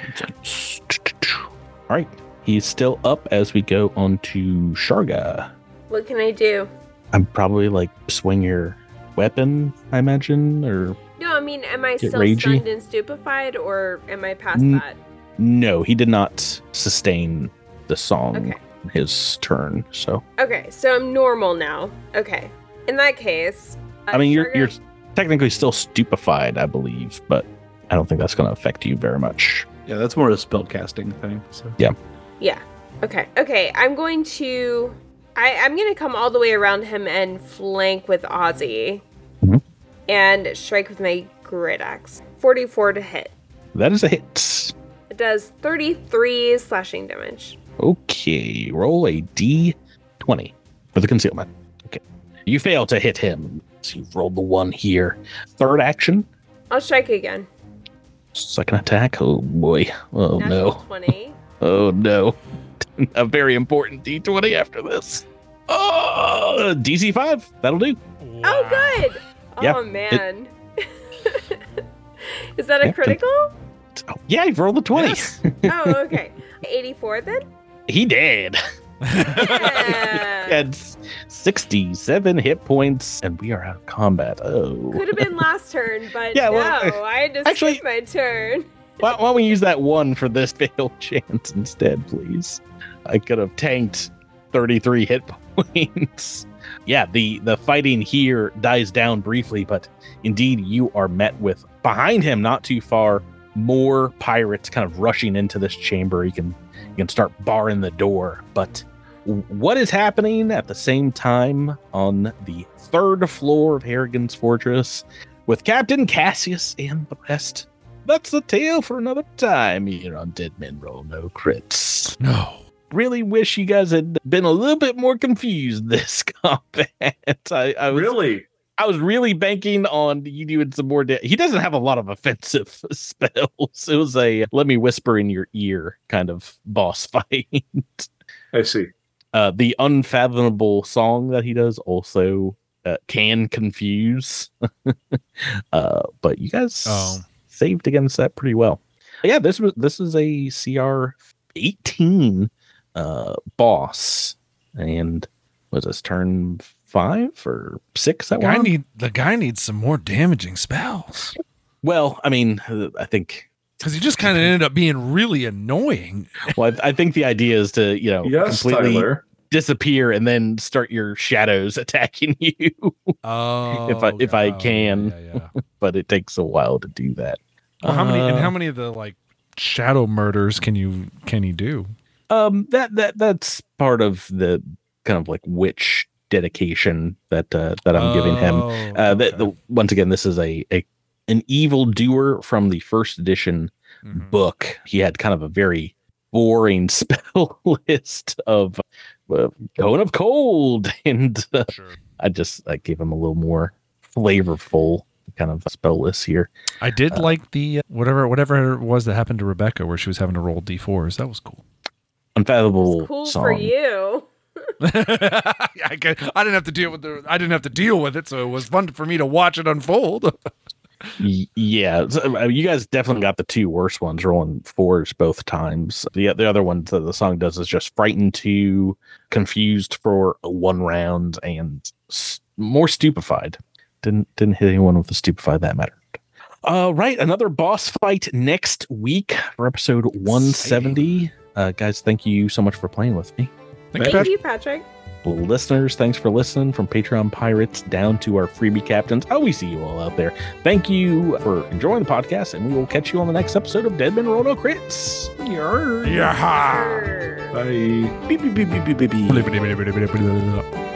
All right. He's still up as we go on to Sharga. What can I do? I'm probably like swing your weapon, I imagine, or No, I mean, am I Get still ragey? stunned and stupefied, or am I past Mm. that? no, he did not sustain the song Okay. on his turn. So Okay, so I'm normal now. Okay. In that case, uh, I mean, you're Sharga- you're technically still stupefied, I believe, but I don't think that's going to affect you very much. Yeah, that's more a spellcasting thing. So Yeah. Okay. Okay. I'm going to. I, I'm going to come all the way around him and flank with Ozzy. Mhm. And strike with my grid axe. forty-four to hit. That is a hit. It does thirty-three slashing damage. Okay, roll a d twenty for the concealment. Okay, you fail to hit him. So you've rolled the one here. Third action, I'll strike again. second attack. Oh boy. Oh Natural no. twenty. Oh no. A very important d twenty after this. Oh, D C five. That'll do. Oh, good. Yeah, Oh, man. Is that a Yeah, critical? Oh, yeah, you've rolled the twenty. Yes. Oh, okay. eighty-four then? He did. Yeah. He had s- sixty-seven hit points, and we are out of combat. Oh. Could have been last turn, but Yeah, no, well, I had to actually- skip my turn. Why, why don't we use that one for this failed chance instead, please? I could have tanked thirty-three hit points. Yeah, the, the fighting here dies down briefly, but indeed you are met with, behind him, not too far, more pirates kind of rushing into this chamber. You can you can start barring the door. But w- what is happening at the same time on the third floor of Harrigan's fortress with Captain Cassius and the rest? That's the tale for another time here on Dead Men Roll No Crits. No. Really wish you guys had been a little bit more confused this combat. I, I was Really? I was really banking on you doing some more. Da- he doesn't have a lot of offensive spells. It was a let me whisper in your ear kind of boss fight. I see. Uh, the unfathomable song that he does also uh, can confuse. uh, but you guys Oh. saved against that pretty well. Yeah, this was this is a C R eighteen uh, boss, and was this turn five or six? That The guy one. need the guy needs some more damaging spells Well, I mean, uh, I think. because he just kind of ended up being really annoying. Well, I, I think the idea is to you know Yes, completely Tyler. disappear and then start your shadows attacking you. Oh, If I- if I yeah, can. yeah, yeah, yeah. But it takes a while to do that. Well, how many and Uh, how many of the like shadow murders can you can he do? Um, that that that's part of the kind of like witch dedication that uh, that I'm giving him. Oh, Uh, the, okay. the, once again, this is a, a an evil doer from the first edition Mhm. book. He had kind of a very boring spell list of uh, Cone of Cold, and uh, Sure. I just I gave him a little more flavorful kind of spell list here. I did uh, like the uh, whatever whatever it was that happened to Rebecca where she was having to roll d fours. That was cool. Unfathomable It's cool song. for you. I, could- I didn't have to deal with the I didn't have to deal with it, so it was fun for me to watch it unfold. Y- Yeah, so, uh, you guys definitely got the two worst ones, rolling fours both times. The the other one that the song does is just frightened two, confused for one round, and s- more stupefied. Didn't didn't hit anyone with the stupefied that mattered. Uh, right, another boss fight next week for episode one seventy. Uh, guys, thank you so much for playing with me. Thanks, Thank Patrick. you, Patrick. Listeners, thanks for listening. From Patreon pirates down to our freebie captains. Oh, we see you all out there. Thank you for enjoying the podcast, and we will catch you on the next episode of Dead Men Roll No Crits. Yeah. Bye. Beep, beep, beep, beep, beep, beep, beep. Blah, blah, blah, blah, blah, blah, blah.